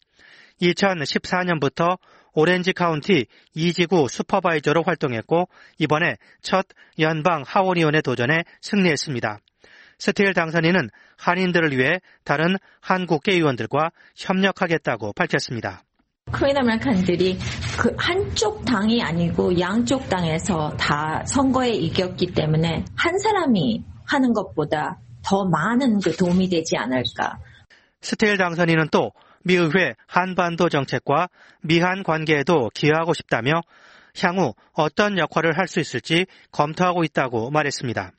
이천십사 년부터 오렌지 카운티 이 지구 슈퍼바이저로 활동했고 이번에 첫 연방 하원의원에 도전해 승리했습니다. 스틸 당선인은 한인들을 위해 다른 한국계 의원들과 협력하겠다고 밝혔습니다. 코리안 아메리칸들이 그 한쪽 당이 아니고 양쪽 당에서 다 선거에 이겼기 때문에 한 사람이 하는 것보다 더 많은 그 도움이 되지 않을까. 스틸 당선인은 또 미의회 한반도 정책과 미한 관계에도 기여하고 싶다며 향후 어떤 역할을 할 수 있을지 검토하고 있다고 말했습니다.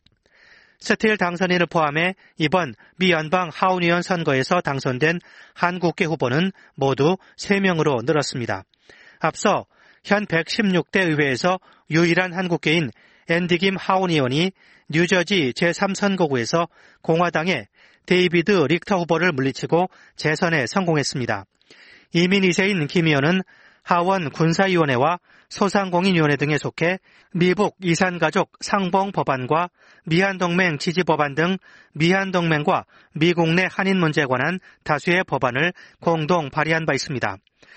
스틸 당선인을 포함해 이번 미 연방 하원의원 선거에서 당선된 한국계 후보는 모두 세 명으로 늘었습니다. 앞서 현 백십육 대 의회에서 유일한 한국계인 앤디 김 하원의원이 뉴저지 제삼 선거구에서 공화당의 데이비드 릭터 후보를 물리치고 재선에 성공했습니다. 이민 이 세인 김 의원은 하원 군사위원회와 소상공인위원회 등에 속해 미북 이산가족 상봉 법안과 미한동맹 지지 법안 등 미한동맹과 미국 내 한인 문제에 관한 다수의 법안을 공동 발의한 바 있습니다.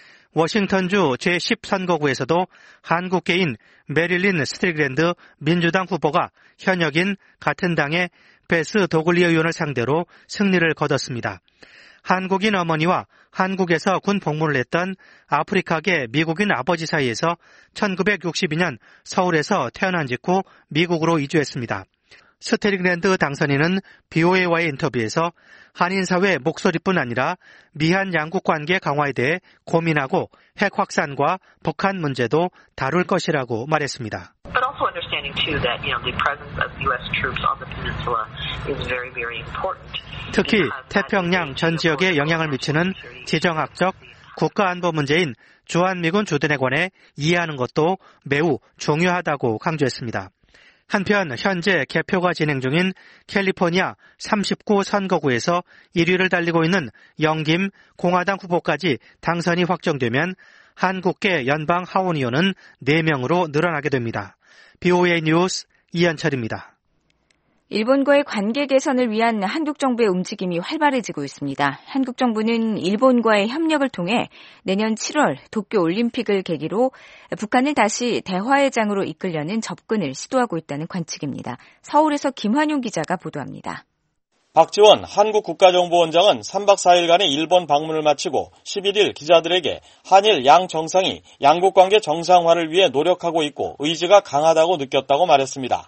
워싱턴주 제십 선거구에서도 한국계인 메릴린 스트리글랜드 민주당 후보가 현역인 같은 당의 베스 도글리 의원을 상대로 승리를 거뒀습니다. 한국인 어머니와 한국에서 군 복무를 했던 아프리카계 미국인 아버지 사이에서 천구백육십이 년 서울에서 태어난 직후 미국으로 이주했습니다. 스트리글랜드 당선인은 브이오에이와의 인터뷰에서 한인사회 목소리뿐 아니라 미한 양국 관계 강화에 대해 고민하고 핵 확산과 북한 문제도 다룰 것이라고 말했습니다. But also understanding too that you know the presence of U S troops on the peninsula is very very important. 특히 태평양 전 지역에 영향을 미치는 지정학적 국가안보 문제인 주한미군 주둔에 관해 이해하는 것도 매우 중요하다고 강조했습니다. 한편 현재 개표가 진행 중인 캘리포니아 삼십구 선거구에서 일 위를 달리고 있는 영김 공화당 후보까지 당선이 확정되면 한국계 연방 하원의원은 네 명으로 늘어나게 됩니다. 브이오에이 뉴스 이현철입니다. 일본과의 관계 개선을 위한 한국 정부의 움직임이 활발해지고 있습니다. 한국 정부는 일본과의 협력을 통해 내년 칠월 도쿄 올림픽을 계기로 북한을 다시 대화의 장으로 이끌려는 접근을 시도하고 있다는 관측입니다. 서울에서 김환용 기자가 보도합니다. 박지원 한국 국가정보원장은 삼 박 사 일간의 일본 방문을 마치고 십일 일 기자들에게 한일 양 정상이 양국 관계 정상화를 위해 노력하고 있고 의지가 강하다고 느꼈다고 말했습니다.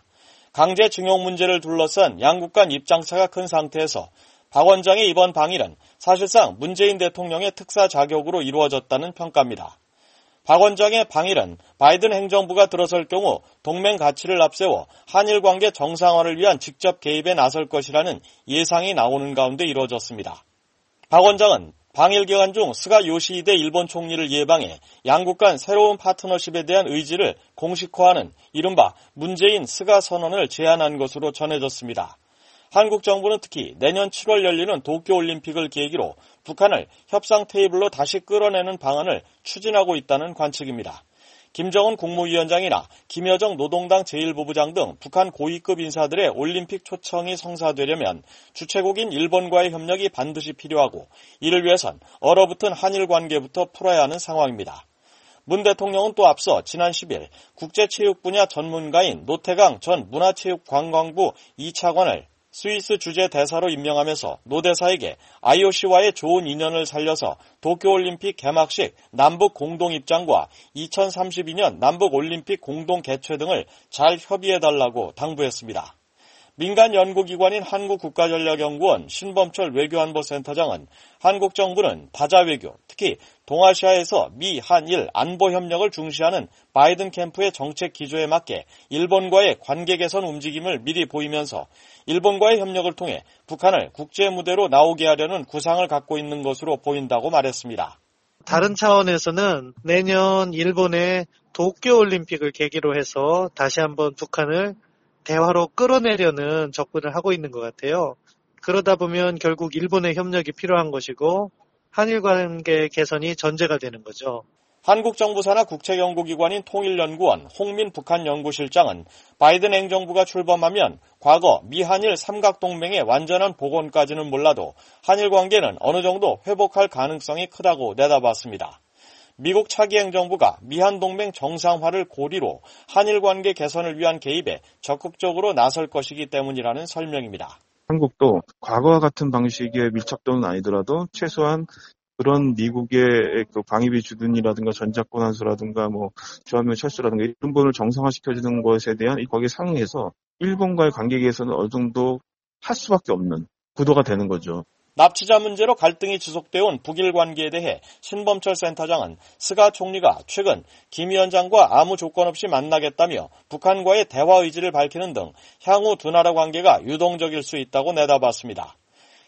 강제징용 문제를 둘러싼 양국 간 입장차가 큰 상태에서 박 원장의 이번 방일은 사실상 문재인 대통령의 특사 자격으로 이루어졌다는 평가입니다. 박 원장의 방일은 바이든 행정부가 들어설 경우 동맹 가치를 앞세워 한일 관계 정상화를 위한 직접 개입에 나설 것이라는 예상이 나오는 가운데 이루어졌습니다. 박 원장은 방일 기간 중 스가 요시히데 일본 총리를 예방해 양국 간 새로운 파트너십에 대한 의지를 공식화하는 이른바 문재인 스가 선언을 제안한 것으로 전해졌습니다. 한국 정부는 특히 내년 칠월 열리는 도쿄올림픽을 계기로 북한을 협상 테이블로 다시 끌어내는 방안을 추진하고 있다는 관측입니다. 김정은 국무위원장이나 김여정 노동당 제일 부부장 등 북한 고위급 인사들의 올림픽 초청이 성사되려면 주최국인 일본과의 협력이 반드시 필요하고 이를 위해선 얼어붙은 한일 관계부터 풀어야 하는 상황입니다. 문 대통령은 또 앞서 지난 십 일 국제체육 분야 전문가인 노태강 전 문화체육관광부 이 차관을 스위스 주재 대사로 임명하면서 노 대사에게 아이오씨와의 좋은 인연을 살려서 도쿄올림픽 개막식 남북 공동입장과 이천삼십이 년 남북올림픽 공동 개최 등을 잘 협의해달라고 당부했습니다. 민간 연구기관인 한국국가전략연구원 신범철 외교안보센터장은 한국 정부는 다자 외교, 특히 동아시아에서 미, 한일 안보협력을 중시하는 바이든 캠프의 정책 기조에 맞게 일본과의 관계 개선 움직임을 미리 보이면서 일본과의 협력을 통해 북한을 국제무대로 나오게 하려는 구상을 갖고 있는 것으로 보인다고 말했습니다. 다른 차원에서는 내년 일본의 도쿄올림픽을 계기로 해서 다시 한번 북한을 대화로 끌어내려는 접근을 하고 있는 것 같아요. 그러다 보면 결국 일본의 협력이 필요한 것이고 한일 관계 개선이 전제가 되는 거죠. 한국 정부 산하 국책연구기관인 통일연구원 홍민 북한연구실장은 바이든 행정부가 출범하면 과거 미한일 삼각동맹의 완전한 복원까지는 몰라도 한일 관계는 어느 정도 회복할 가능성이 크다고 내다봤습니다. 미국 차기 행정부가 미한동맹 정상화를 고리로 한일 관계 개선을 위한 개입에 적극적으로 나설 것이기 때문이라는 설명입니다. 한국도 과거와 같은 방식의 밀착도는 아니더라도 최소한 그런 미국의 그 방위비 주둔이라든가 전작권 환수라든가 뭐 주한미군 철수라든가 이런 부분을 정상화시켜주는 것에 대한 거기에 상응해서 일본과의 관계 개선은 어느 정도 할 수밖에 없는 구도가 되는 거죠. 납치자 문제로 갈등이 지속되어 온 북일 관계에 대해 신범철 센터장은 스가 총리가 최근 김 위원장과 아무 조건 없이 만나겠다며 북한과의 대화 의지를 밝히는 등 향후 두 나라 관계가 유동적일 수 있다고 내다봤습니다.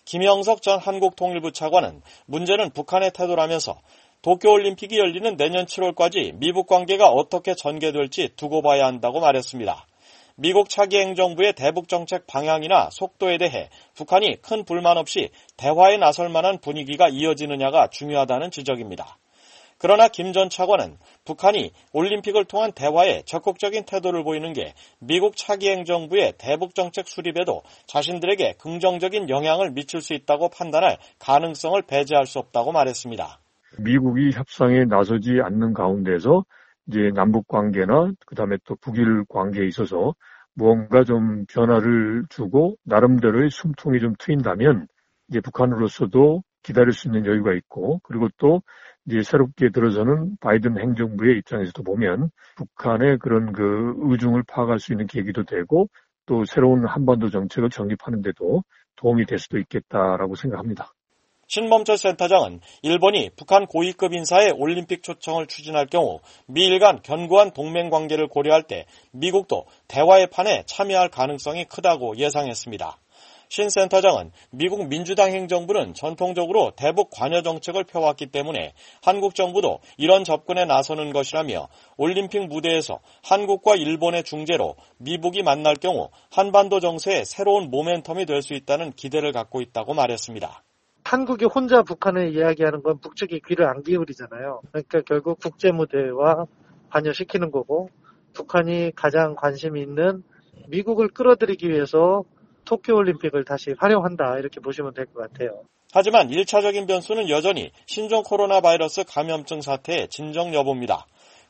김영석 전 한국통일부 차관은 문제는 북한의 태도라면서 도쿄올림픽이 열리는 내년 칠월까지 미북 관계가 어떻게 전개될지 두고 봐야 한다고 말했습니다. 미국 차기 행정부의 대북 정책 방향이나 속도에 대해 북한이 큰 불만 없이 대화에 나설 만한 분위기가 이어지느냐가 중요하다는 지적입니다. 그러나 김 전 차관은 북한이 올림픽을 통한 대화에 적극적인 태도를 보이는 게 미국 차기 행정부의 대북 정책 수립에도 자신들에게 긍정적인 영향을 미칠 수 있다고 판단할 가능성을 배제할 수 없다고 말했습니다. 미국이 협상에 나서지 않는 가운데서 이제 남북 관계나 그다음에 또 북일 관계에 있어서 무언가 좀 변화를 주고 나름대로의 숨통이 좀 트인다면 이제 북한으로서도 기다릴 수 있는 여유가 있고 그리고 또 이제 새롭게 들어서는 바이든 행정부의 입장에서도 보면 북한의 그런 그 의중을 파악할 수 있는 계기도 되고 또 새로운 한반도 정책을 정립하는 데도 도움이 될 수도 있겠다라고 생각합니다. 신범철 센터장은 일본이 북한 고위급 인사의 올림픽 초청을 추진할 경우 미일 간 견고한 동맹 관계를 고려할 때 미국도 대화의 판에 참여할 가능성이 크다고 예상했습니다. 신 센터장은 미국 민주당 행정부는 전통적으로 대북 관여 정책을 펴왔기 때문에 한국 정부도 이런 접근에 나서는 것이라며 올림픽 무대에서 한국과 일본의 중재로 미북이 만날 경우 한반도 정세의 새로운 모멘텀이 될 수 있다는 기대를 갖고 있다고 말했습니다. 한국이 혼자 북한을 이야기하는 건 북측이 귀를 안 기울이잖아요. 그러니까 결국 국제무대와 관여시키는 거고 북한이 가장 관심이 있는 미국을 끌어들이기 위해서 도쿄올림픽을 다시 활용한다 이렇게 보시면 될 것 같아요. 하지만 일차적인 변수는 여전히 신종 코로나 바이러스 감염증 사태의 진정 여부입니다.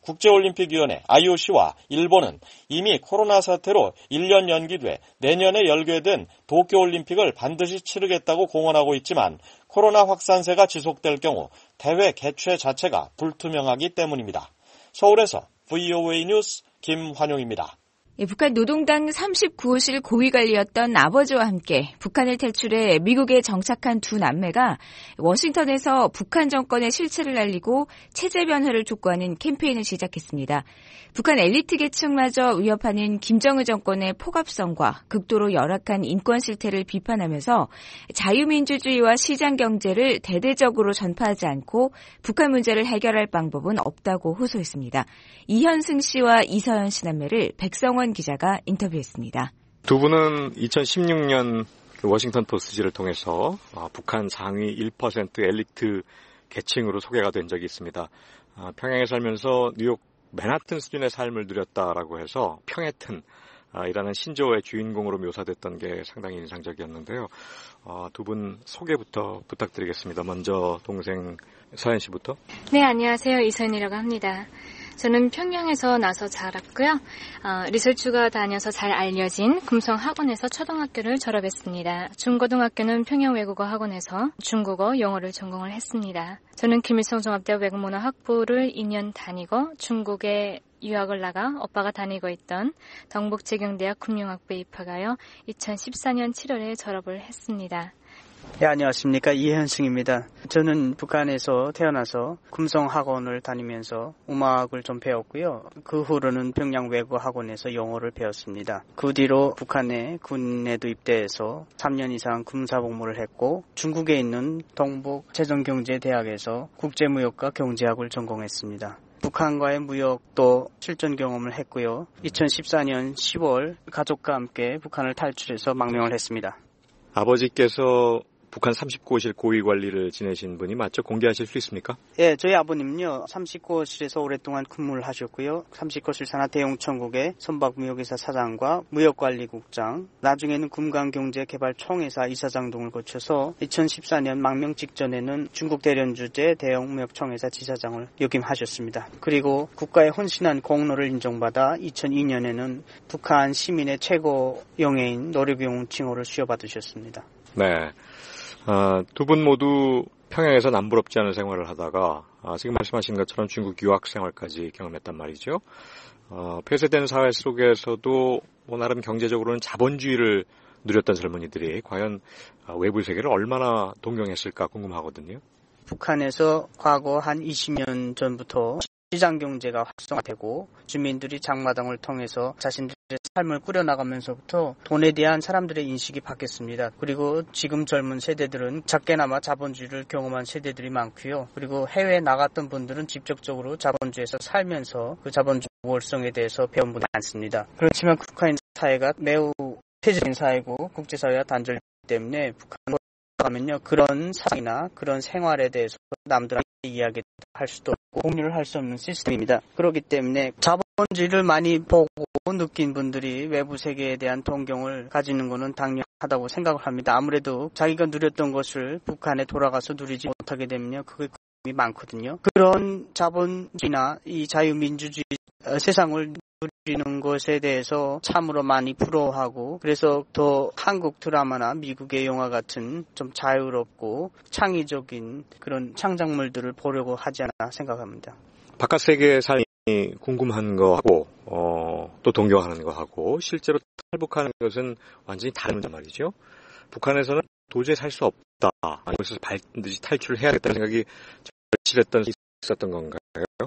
국제올림픽위원회 아이오씨와 일본은 이미 코로나 사태로 일 년 연기돼 내년에 열게된 도쿄올림픽을 반드시 치르겠다고 공언하고 있지만 코로나 확산세가 지속될 경우 대회 개최 자체가 불투명하기 때문입니다. 서울에서 브이오에이 뉴스 김환용입니다. 예, 북한 노동당 삼십구 호실 고위관리였던 아버지와 함께 북한을 탈출해 미국에 정착한 두 남매가 워싱턴에서 북한 정권의 실체를 알리고 체제 변화를 촉구하는 캠페인을 시작했습니다. 북한 엘리트 계층마저 위협하는 김정은 정권의 폭압성과 극도로 열악한 인권 실태를 비판하면서 자유민주주의와 시장경제를 대대적으로 전파하지 않고 북한 문제를 해결할 방법은 없다고 호소했습니다. 이현승 씨와 이서연 씨 남매를 백성원 기자가 인터뷰했습니다. 두 분은 이천십육 년 워싱턴 포스지를 통해서 북한 상위 일 퍼센트 엘리트 계층으로 소개가 된 적이 있습니다. 평양에 살면서 뉴욕 맨하튼 수준의 삶을 누렸다라고 해서 평해튼 이라는 신조어의 주인공으로 묘사됐던 게 상당히 인상적이었는데요. 두 분 소개부터 부탁드리겠습니다. 먼저 동생 서연 씨부터. 네, 안녕하세요. 이서연이라고 합니다. 저는 평양에서 나서 자랐고요. 어, 리설주가 다녀서 잘 알려진 금성학원에서 초등학교를 졸업했습니다. 중고등학교는 평양외국어학원에서 중국어, 영어를 전공을 했습니다. 저는 김일성 종합대학 외국문화학부를 이 년 다니고 중국에 유학을 나가 오빠가 다니고 있던 동북제경대학 금융학부에 입학하여 이천십사 년 칠월에 졸업을 했습니다. 네, 안녕하십니까. 이현승입니다. 저는 북한에서 태어나서 금성학원을 다니면서 음악을 좀 배웠고요. 그 후로는 평양외국어학원에서 영어를 배웠습니다. 그 뒤로 북한의 군에도 입대해서 삼 년 이상 군사복무를 했고 중국에 있는 동북재정경제대학에서 국제무역과 경제학을 전공했습니다. 북한과의 무역도 실전 경험을 했고요. 이천십사 년 시월 가족과 함께 북한을 탈출해서 망명을 했습니다. 아버지께서 북한 삼십구 호실 고위 관리를 지내신 분이 맞죠? 공개하실 수 있습니까? 예, 저희 아버님은요, 삼십구 호실에서 오랫동안 근무를 하셨고요. 삼십구 호실 산하 대웅천국의 선박무역회사 사장과 무역관리국장, 나중에는 금강경제개발총회사 이사장 등을 거쳐서 이천십사 년 망명 직전에는 중국 대련주재 대형무역총회사 지사장을 역임하셨습니다. 그리고 국가에 헌신한 공로를 인정받아 이천이 년에는 북한 시민의 최고 영예인 노래병 칭호를 수여받으셨습니다. 네. 아, 두 분 모두 평양에서 남부럽지 않은 생활을 하다가 아, 지금 말씀하신 것처럼 중국 유학 생활까지 경험했단 말이죠. 어, 폐쇄된 사회 속에서도 뭐 나름 경제적으로는 자본주의를 누렸던 젊은이들이 과연 외부 세계를 얼마나 동경했을까 궁금하거든요. 북한에서 과거 한 이십 년 전부터 시장 경제가 활성화되고 주민들이 장마당을 통해서 자신들의 삶을 꾸려나가면서부터 돈에 대한 사람들의 인식이 바뀌었습니다. 그리고 지금 젊은 세대들은 작게나마 자본주의를 경험한 세대들이 많고요. 그리고 해외에 나갔던 분들은 직접적으로 자본주의에서 살면서 그 자본주의 월성에 대해서 배운 분이 많습니다. 그렇지만 북한 사회가 매우 폐쇄적인 사회고 국제사회와 단절되기 때문에 북한으로 가면요 그런 사상이나 그런 생활에 대해서 남들한테 이야기할 수도 없고 공유를 할 수 없는 시스템입니다. 그렇기 때문에 자본주의를 많이 보고 느낀 분들이 외부 세계에 대한 동경을 가지는 것은 당연하다고 생각을 합니다. 아무래도 자기가 누렸던 것을 북한에 돌아가서 누리지 못하게 되면요 그게 고민이 많거든요. 그런 자본주의나 이 자유민주주의 세상을 누리는 것에 대해서 참으로 많이 부러워하고 그래서 더 한국 드라마나 미국의 영화 같은 좀 자유롭고 창의적인 그런 창작물들을 보려고 하지 않나 생각합니다. 바깥 세계의 삶이 궁금한 거하고 어, 또 동경하는 거하고 실제로 탈북하는 것은 완전히 다른 말이죠. 북한에서는 도저히 살 수 없다. 여기서 반드시 탈출을 해야겠다는 생각이 절실했던 있었던 건가요?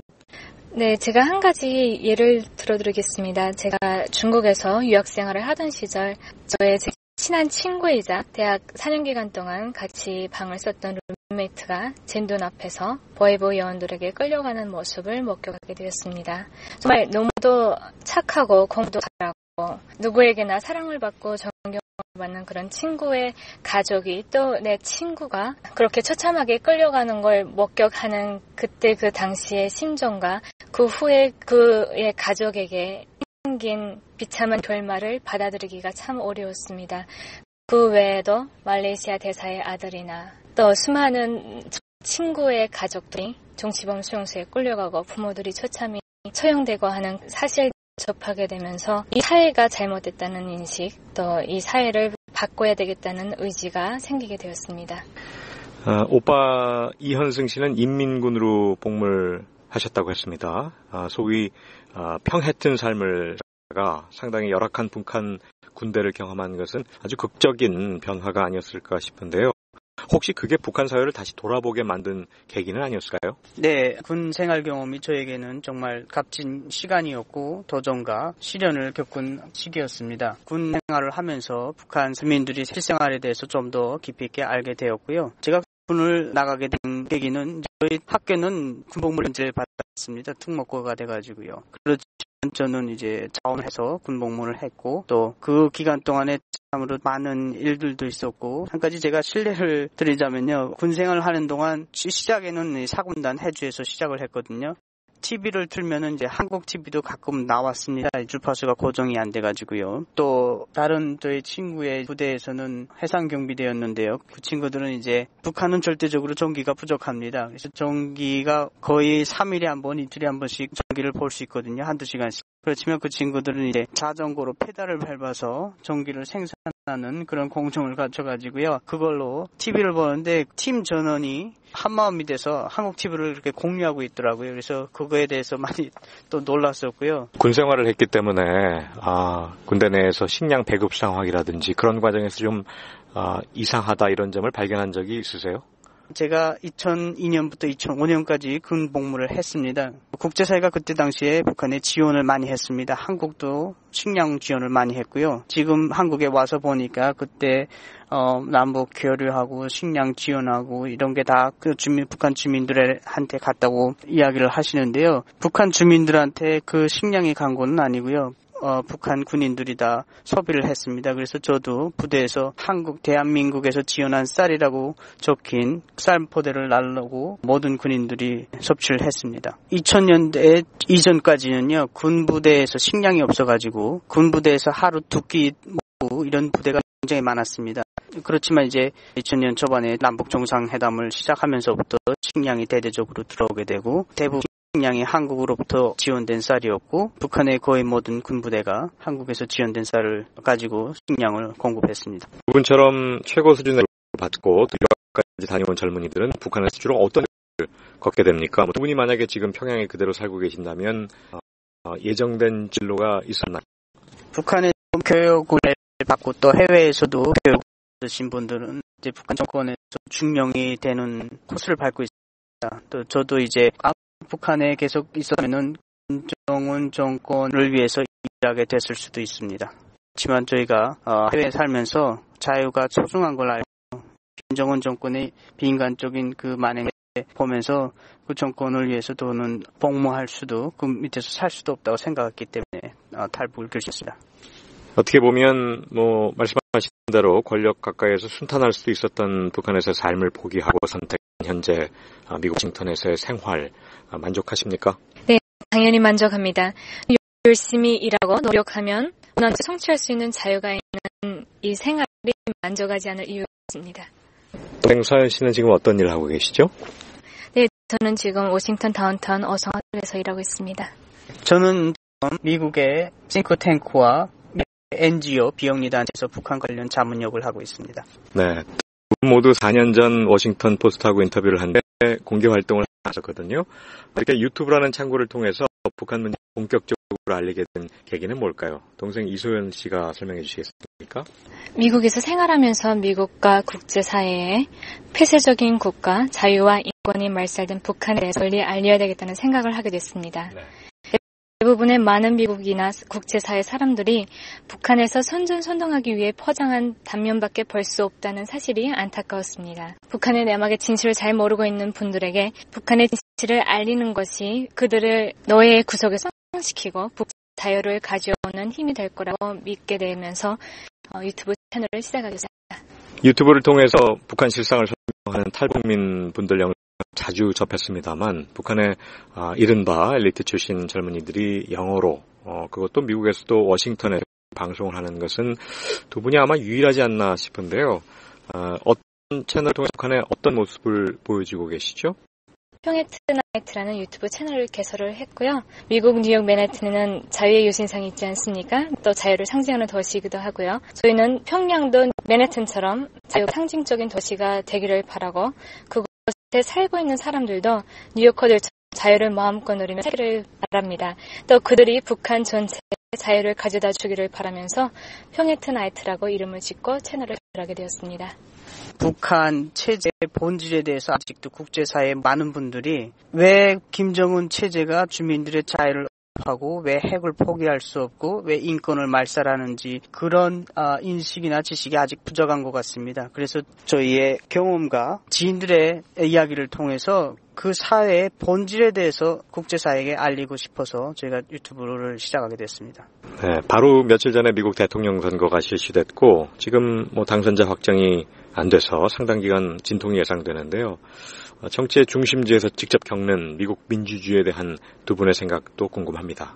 네, 제가 한 가지 예를 들어드리겠습니다. 제가 중국에서 유학생활을 하던 시절 저의 친한 친구이자 대학 사 년 기간 동안 같이 방을 썼던 룸메이트가 제 눈앞에서 보이보 요원들에게 끌려가는 모습을 목격하게 되었습니다. 정말 너무도 착하고 공부도 잘하고 누구에게나 사랑을 받고 존경을 받는 그런 친구의 가족이 또 내 친구가 그렇게 처참하게 끌려가는 걸 목격하는 그때 그 당시의 심정과 그 후에 그의 가족에게 생긴 비참한 결말을 받아들이기가 참 어려웠습니다. 그 외에도 말레이시아 대사의 아들이나 또 수많은 친구의 가족들이 정치범 수용소에 끌려가고 부모들이 처참히 처형되고 하는 사실 접하게 되면서 이 사회가 잘못됐다는 인식, 또 이 사회를 바꿔야 되겠다는 의지가 생기게 되었습니다. 아, 오빠 이현승 씨는 인민군으로 복무하셨다고 했습니다. 아, 소위 아, 평해튼 삶을 가 상당히 열악한 북한 군대를 경험한 것은 아주 극적인 변화가 아니었을까 싶은데요. 혹시 그게 북한 사회를 다시 돌아보게 만든 계기는 아니었을까요? 네, 군 생활 경험이 저에게는 정말 값진 시간이었고 도전과 시련을 겪은 시기였습니다. 군 생활을 하면서 북한 시민들이 실생활에 대해서 좀 더 깊이 있게 알게 되었고요. 제가 군을 나가게 된 계기는 저희 학교는 군복무를 받았습니다. 특목고가 돼가지고요. 그렇지만 저는 이제 자원해서 군복무를 했고 또 그 기간 동안에 참으로 많은 일들도 있었고 한 가지 제가 실례를 드리자면요. 군 생활을 하는 동안 시작에는 사군단 해주에서 시작을 했거든요. 티비를 틀면은 이제 한국 티비도 가끔 나왔습니다. 주파수가 고정이 안 돼가지고요. 또 다른 저희 친구의 부대에서는 해상경비대였는데요. 그 친구들은 이제 북한은 절대적으로 전기가 부족합니다. 그래서 전기가 거의 삼 일에 한 번, 이틀에 한 번씩 전기를 볼 수 있거든요. 한두 시간씩. 그렇지만 그 친구들은 이제 자전거로 페달을 밟아서 전기를 생산하는 그런 공정을 갖춰가지고요. 그걸로 티비를 보는데 팀 전원이 한마음이 돼서 한국 티비를 이렇게 공유하고 있더라고요. 그래서 그거에 대해서 많이 또 놀랐었고요. 군 생활을 했기 때문에 아, 군대 내에서 식량 배급 상황이라든지 그런 과정에서 좀 아, 이상하다 이런 점을 발견한 적이 있으세요? 제가 이천이 년부터 이천오 년까지 군 복무를 했습니다. 국제사회가 그때 당시에 북한에 지원을 많이 했습니다. 한국도 식량 지원을 많이 했고요. 지금 한국에 와서 보니까 그때 어, 남북 교류하고 식량 지원하고 이런 게 다 그 주민, 북한 주민들한테 갔다고 이야기를 하시는데요. 북한 주민들한테 그 식량이 간 건 아니고요. 어, 북한 군인들이 다 소비를 했습니다. 그래서 저도 부대에서 한국, 대한민국에서 지원한 쌀이라고 적힌 쌀 포대를 나르고 모든 군인들이 섭취를 했습니다. 이천 년대 이전까지는요, 군부대에서 식량이 없어가지고 군부대에서 하루 두 끼 먹고 이런 부대가 굉장히 많았습니다. 그렇지만 이제 이천 년 초반에 남북 정상회담을 시작하면서부터 식량이 대대적으로 들어오게 되고 대부분 식량이 한국으로부터 지원된 쌀이었고 북한의 거의 모든 군부대가 한국에서 지원된 쌀을 가지고 식량을 공급했습니다. 그분처럼 최고 수준을 받고 유학까지 다녀온 젊은이들은 북한에서 주로 어떤 일을 걷게 됩니까? 두 분이 만약에 지금 평양에 그대로 살고 계신다면 어, 예정된 진로가 있었나요? 북한의 교육을 받고 또 해외에서도 교육을 받으신 분들은 이제 북한 정권에서 중령이 되는 코스를 밟고 있습니다. 또 저도 이제 북한에 계속 있었면은 김정은 정권을 위해서 일하게 됐을 수도 있습니다. 하지만 저희가 해외에 살면서 자유가 소중한 걸 알고 김정은 정권의 비인간적인 그 만행을 보면서 그 정권을 위해서 또는 복무할 수도 그 밑에서 살 수도 없다고 생각했기 때문에 탈북을 결심했습니다. 어떻게 보면 뭐 말씀하신 대로 권력 가까이에서 순탄할 수도 있었던 북한에서의 삶을 포기하고 선택한 현재 미국 워싱턴에서의 생활 만족하십니까? 네, 당연히 만족합니다. 열심히 일하고 노력하면 원하는 성취할 수 있는 자유가 있는 이 생활이 만족하지 않을 이유가 없습니다. 서현 씨는 지금 어떤 일을 하고 계시죠? 네, 저는 지금 워싱턴 다운타운 어성호텔에서 일하고 있습니다. 저는 미국의 싱크탱크와 엔지오 비영리단체에서 북한 관련 자문역을 하고 있습니다. 네, 모두 사 년 전 워싱턴 포스트하고 인터뷰를 한 뒤에 공개 활동을 하셨거든요. 이렇게 유튜브라는 창구를 통해서 북한 문제 본격적으로 알리게 된 계기는 뭘까요? 동생 이소연 씨가 설명해 주시겠습니까? 미국에서 생활하면서 미국과 국제사회에 폐쇄적인 국가, 자유와 인권이 말살된 북한에 대해서 널리 알려야 되겠다는 생각을 하게 됐습니다. 네. 대부분의 많은 미국이나 국제사회 사람들이 북한에서 선전선동하기 위해 포장한 단면밖에 볼 수 없다는 사실이 안타까웠습니다. 북한의 내막의 진실을 잘 모르고 있는 분들에게 북한의 진실을 알리는 것이 그들을 노예의 구석에 성장시키고 북 자유를 가져오는 힘이 될 거라고 믿게 되면서 유튜브 채널을 시작하게 됐습니다. 유튜브를 통해서 북한 실상을 설명하는 탈북민 분들 영상을 자주 접했습니다만 북한의 이른바 엘리트 출신 젊은이들이 영어로 어, 그것도 미국에서도 워싱턴에 방송을 하는 것은 두 분이 아마 유일하지 않나 싶은데요. 어, 어떤 채널을 통해 북한의 어떤 모습을 보여주고 계시죠? 평해트나이트라는 유튜브 채널을 개설을 했고요. 미국 뉴욕 맨해튼에는 자유의 유신상이 있지 않습니까? 또 자유를 상징하는 도시이기도 하고요. 저희는 평양도 맨해튼처럼 자유 상징적인 도시가 되기를 바라고 그곳에 살고 있는 사람들도 뉴요커들처럼 자유를 마음껏 누리며 살기를 바랍니다. 또 그들이 북한 전체에 자유를 가져다 주기를 바라면서 평해트나이트라고 이름을 짓고 채널을 개설하게 되었습니다. 북한 체제의 본질에 대해서 아직도 국제사회의 많은 분들이 왜 김정은 체제가 주민들의 자유를 하고 왜 핵을 포기할 수 없고 왜 인권을 말살하는지 그런 아, 인식이나 지식이 아직 부족한 것 같습니다. 그래서 저희의 경험과 지인들의 이야기를 통해서 그 사회의 본질에 대해서 국제사회에게 알리고 싶어서 저희가 유튜브를 시작하게 됐습니다. 네, 바로 며칠 전에 미국 대통령 선거가 실시됐고 지금 뭐 당선자 확정이 안 돼서 상당 기간 진통이 예상되는데요. 정치의 중심지에서 직접 겪는 미국 민주주의에 대한 두 분의 생각도 궁금합니다.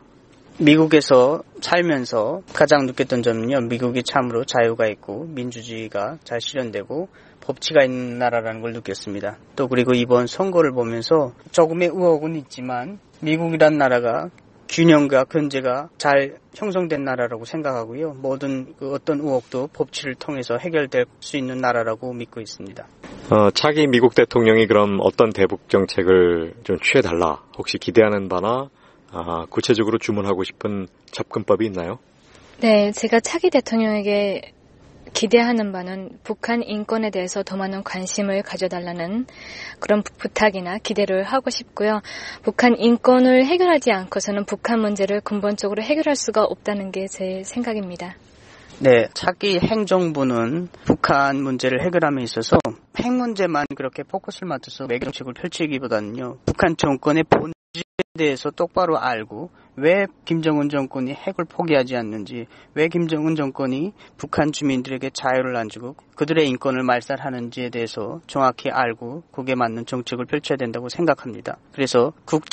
미국에서 살면서 가장 느꼈던 점은요. 미국이 참으로 자유가 있고 민주주의가 잘 실현되고 법치가 있는 나라라는 걸 느꼈습니다. 또 그리고 이번 선거를 보면서 조금의 의혹은 있지만 미국이란 나라가 균형과 견제가 잘 형성된 나라라고 생각하고요. 모든 그 어떤 의혹도 법치를 통해서 해결될 수 있는 나라라고 믿고 있습니다. 어, 차기 미국 대통령이 그럼 어떤 대북 정책을 좀 취해달라 혹시 기대하는 바나 아, 구체적으로 주문하고 싶은 접근법이 있나요? 네, 제가 차기 대통령에게 기대하는 바는 북한 인권에 대해서 더 많은 관심을 가져달라는 그런 부탁이나 기대를 하고 싶고요. 북한 인권을 해결하지 않고서는 북한 문제를 근본적으로 해결할 수가 없다는 게 제 생각입니다. 네, 차기 행정부는 북한 문제를 해결함에 있어서 핵 문제만 그렇게 포커스를 맞춰서 외교 정책을 펼치기보다는요. 북한 정권의 본질에 대해서 똑바로 알고 왜 김정은 정권이 핵을 포기하지 않는지, 왜 김정은 정권이 북한 주민들에게 자유를 안 주고 그들의 인권을 말살하는지에 대해서 정확히 알고 거기에 맞는 정책을 펼쳐야 된다고 생각합니다. 그래서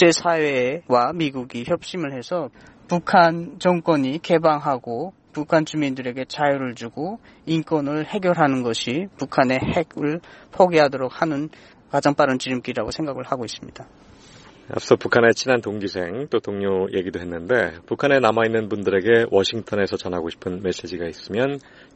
국제사회와 미국이 협심을 해서 북한 정권이 개방하고 북한 주민들에게 자유를 주고 인권을 해결하는 것이 북한의 핵을 포기하도록 하는 가장 빠른 지름길이라고 생각을 하고 있습니다. 앞서 북한의 친한 동기생 또 동료 얘기도 했는데 북한에 남아있는 분들에게 워싱턴에서 전하고 싶은 메시지가 있으면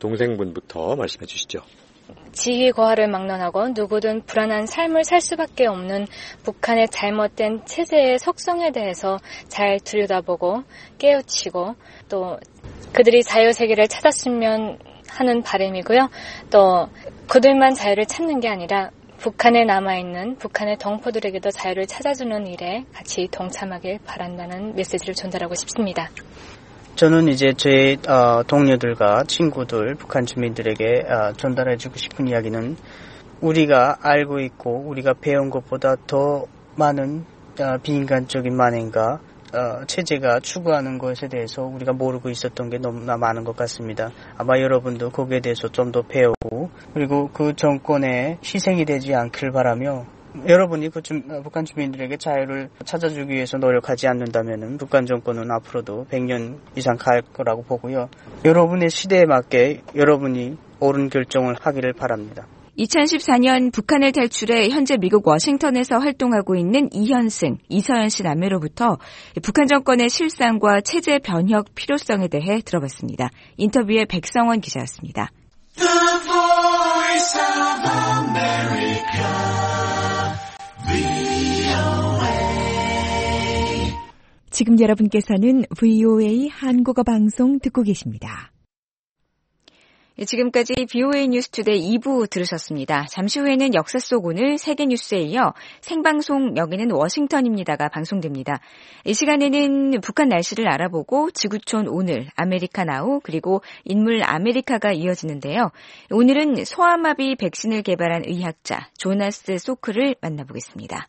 동생분부터 말씀해 주시죠. 지위 고하를 막론하고 누구든 불안한 삶을 살 수밖에 없는 북한의 잘못된 체제의 속성에 대해서 잘 들여다보고 깨우치고 또 그들이 자유세계를 찾았으면 하는 바람이고요. 또 그들만 자유를 찾는 게 아니라 북한에 남아있는 북한의 동포들에게도 자유를 찾아주는 일에 같이 동참하길 바란다는 메시지를 전달하고 싶습니다. 저는 이제 제 어, 동료들과 친구들, 북한 주민들에게 어, 전달해주고 싶은 이야기는 우리가 알고 있고 우리가 배운 것보다 더 많은 어, 비인간적인 만행과 어, 체제가 추구하는 것에 대해서 우리가 모르고 있었던 게 너무나 많은 것 같습니다. 아마 여러분도 거기에 대해서 좀 더 배우고 그리고 그 정권에 희생이 되지 않길 바라며 여러분이 그 주, 북한 주민들에게 자유를 찾아주기 위해서 노력하지 않는다면 북한 정권은 앞으로도 백 년 이상 갈 거라고 보고요. 여러분의 시대에 맞게 여러분이 옳은 결정을 하기를 바랍니다. 이천십사 년 북한을 탈출해 현재 미국 워싱턴에서 활동하고 있는 이현승, 이서연 씨 남매로부터 북한 정권의 실상과 체제 변혁 필요성에 대해 들어봤습니다. 인터뷰의 백성원 기자였습니다. The Voice of America, 브이오에이. 지금 여러분께서는 브이오에이 한국어 방송 듣고 계십니다. 지금까지 비오에이 뉴스투데이 이 부 들으셨습니다. 잠시 후에는 역사 속 오늘 세계 뉴스에 이어 생방송 여기는 워싱턴입니다가 방송됩니다. 이 시간에는 북한 날씨를 알아보고 지구촌 오늘, 아메리카 나우 그리고 인물 아메리카가 이어지는데요. 오늘은 소아마비 백신을 개발한 의학자 조나스 소크를 만나보겠습니다.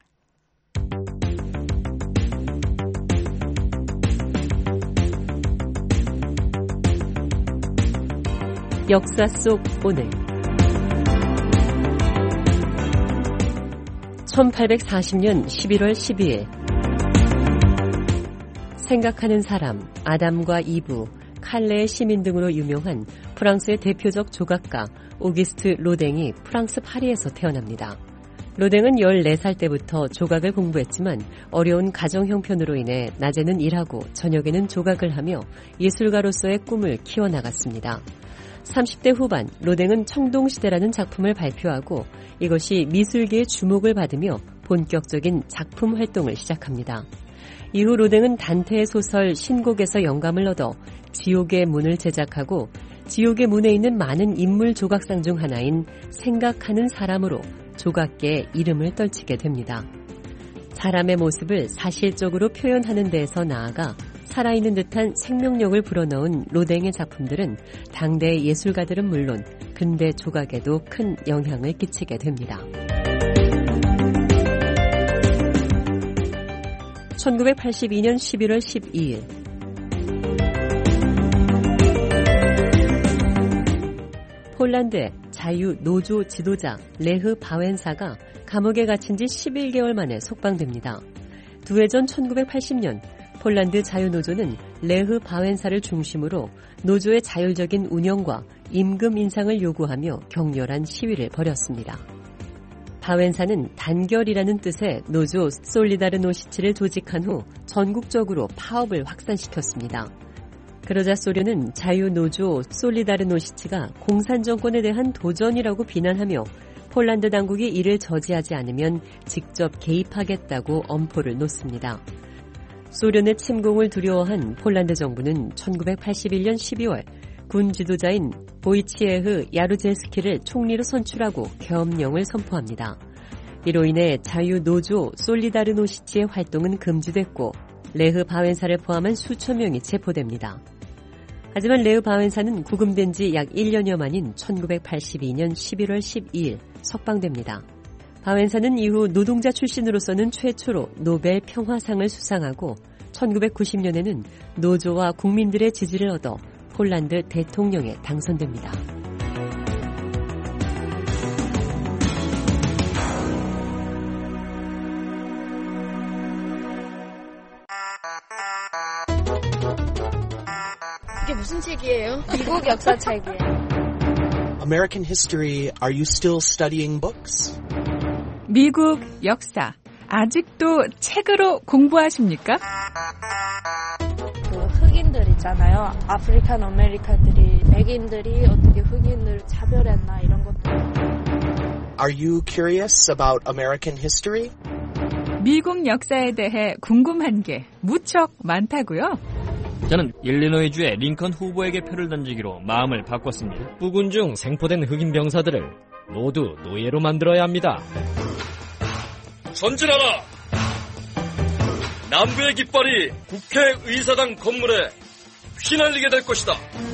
역사 속 오늘 천팔백사십 년 십일월 십이일 생각하는 사람, 아담과 이브, 칼레의 시민 등으로 유명한 프랑스의 대표적 조각가 오기스트 로댕이 프랑스 파리에서 태어납니다. 로댕은 열네 살 때부터 조각을 공부했지만 어려운 가정 형편으로 인해 낮에는 일하고 저녁에는 조각을 하며 예술가로서의 꿈을 키워나갔습니다. 삼십 대 후반 로댕은 청동시대라는 작품을 발표하고 이것이 미술계의 주목을 받으며 본격적인 작품 활동을 시작합니다. 이후 로댕은 단테의 소설 신곡에서 영감을 얻어 지옥의 문을 제작하고 지옥의 문에 있는 많은 인물 조각상 중 하나인 생각하는 사람으로 조각계의 이름을 떨치게 됩니다. 사람의 모습을 사실적으로 표현하는 데에서 나아가 살아있는 듯한 생명력을 불어넣은 로댕의 작품들은 당대 예술가들은 물론 근대 조각에도 큰 영향을 끼치게 됩니다. 천구백팔십이 년 십일월 십이일 폴란드의 자유노조 지도자 레흐 바웬사가 감옥에 갇힌 지 십일 개월 만에 석방됩니다. 두 해 전 천구백팔십 년 폴란드 자유노조는 레흐 바웬사를 중심으로 노조의 자율적인 운영과 임금 인상을 요구하며 격렬한 시위를 벌였습니다. 바웬사는 단결이라는 뜻의 노조 솔리다르노시치를 조직한 후 전국적으로 파업을 확산시켰습니다. 그러자 소련은 자유노조 솔리다르노시치가 공산정권에 대한 도전이라고 비난하며 폴란드 당국이 이를 저지하지 않으면 직접 개입하겠다고 엄포를 놓습니다. 소련의 침공을 두려워한 폴란드 정부는 천구백팔십일 년 십이월 군 지도자인 보이치에흐 야루젤스키를 총리로 선출하고 계엄령을 선포합니다. 이로 인해 자유노조 솔리다르노시치의 활동은 금지됐고 레흐 바웬사를 포함한 수천 명이 체포됩니다. 하지만 레흐 바웬사는 구금된 지 약 일 년여 만인 천구백팔십이 년 십일월 십이일 석방됩니다. 바웬사는 이후 노동자 출신으로서는 최초로 노벨 평화상을 수상하고 천구백구십 년에는 노조와 국민들의 지지를 얻어 폴란드 대통령에 당선됩니다. 이게 무슨 책이에요? 미국 역사 책이에요. American history, are you still studying books? 미국 역사, 아직도 책으로 공부하십니까? 그 흑인들 있잖아요. 아프리칸 아메리칸들이, 백인들이 어떻게 흑인을 차별했나 이런 것도. Are you curious about American history? 미국 역사에 대해 궁금한 게 무척 많다고요? 저는 일리노이주의 링컨 후보에게 표를 던지기로 마음을 바꿨습니다. 부군 중 생포된 흑인 병사들을 모두 노예로 만들어야 합니다. 전진하라! 남부의 깃발이 국회의사당 건물에 휘날리게 될 것이다.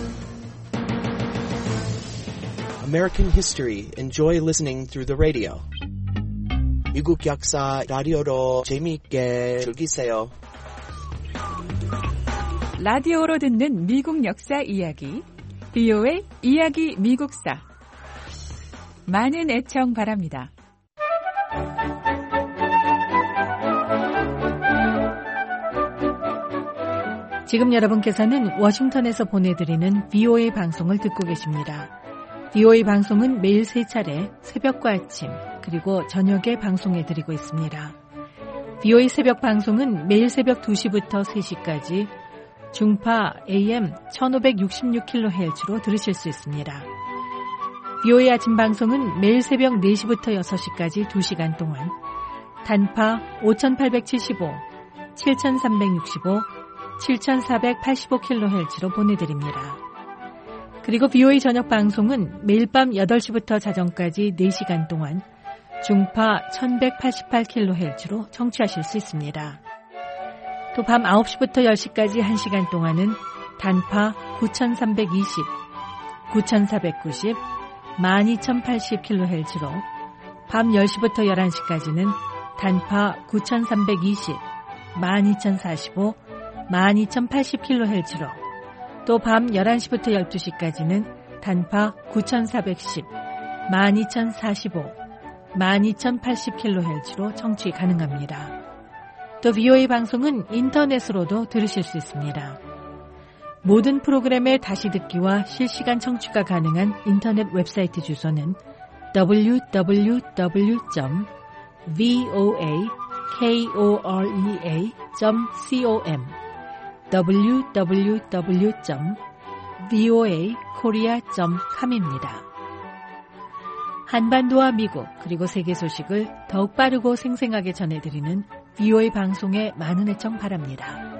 American history. Enjoy listening through the radio. 미국 역사 라디오로 재미있게 즐기세요. 라디오로 듣는 미국 역사 이야기, 비오에이 이야기 미국사. 많은 애청 바랍니다. 지금 여러분께서는 워싱턴에서 보내드리는 비오에이 방송을 듣고 계십니다. 비오에이 방송은 매일 세 차례 새벽과 아침 그리고 저녁에 방송해드리고 있습니다. 비오에이 새벽 방송은 매일 새벽 두 시부터 세 시까지 중파 에이엠 천오백육십육 킬로헤르츠로 들으실 수 있습니다. 비오에이 아침 방송은 매일 새벽 네 시부터 여섯 시까지 두 시간 동안 단파 오천팔백칠십오, 칠천삼백육십오, 칠천사백팔십오 킬로헤르츠로 보내드립니다. 그리고 비오에이 저녁 방송은 매일 밤 여덟 시부터 자정까지 네 시간 동안 중파 천백팔십팔 킬로헤르츠로 청취하실 수 있습니다. 또 밤 아홉 시부터 열 시까지 한 시간 동안은 단파 구천삼백이십, 구천사백구십, 만 이천팔십 킬로헤르츠로 밤 열 시부터 열한 시까지는 단파 구천삼백이십, 만 이천사십오, 만 이천팔십 킬로헤르츠로 또 밤 열한 시부터 열두 시까지는 단파 구천사백십, 만 이천사십오, 만 이천팔십 킬로헤르츠로 청취 가능합니다. 또 브이오에이 방송은 인터넷으로도 들으실 수 있습니다. 모든 프로그램의 다시 듣기와 실시간 청취가 가능한 인터넷 웹사이트 주소는 더블유 더블유 더블유 점 브이오에이 코리아 점 컴 더블유 더블유 더블유 점 브이오에이 코리아 점 컴입니다. 한반도와 미국 그리고 세계 소식을 더욱 빠르고 생생하게 전해드리는 브이오에이 방송에 많은 애청 바랍니다.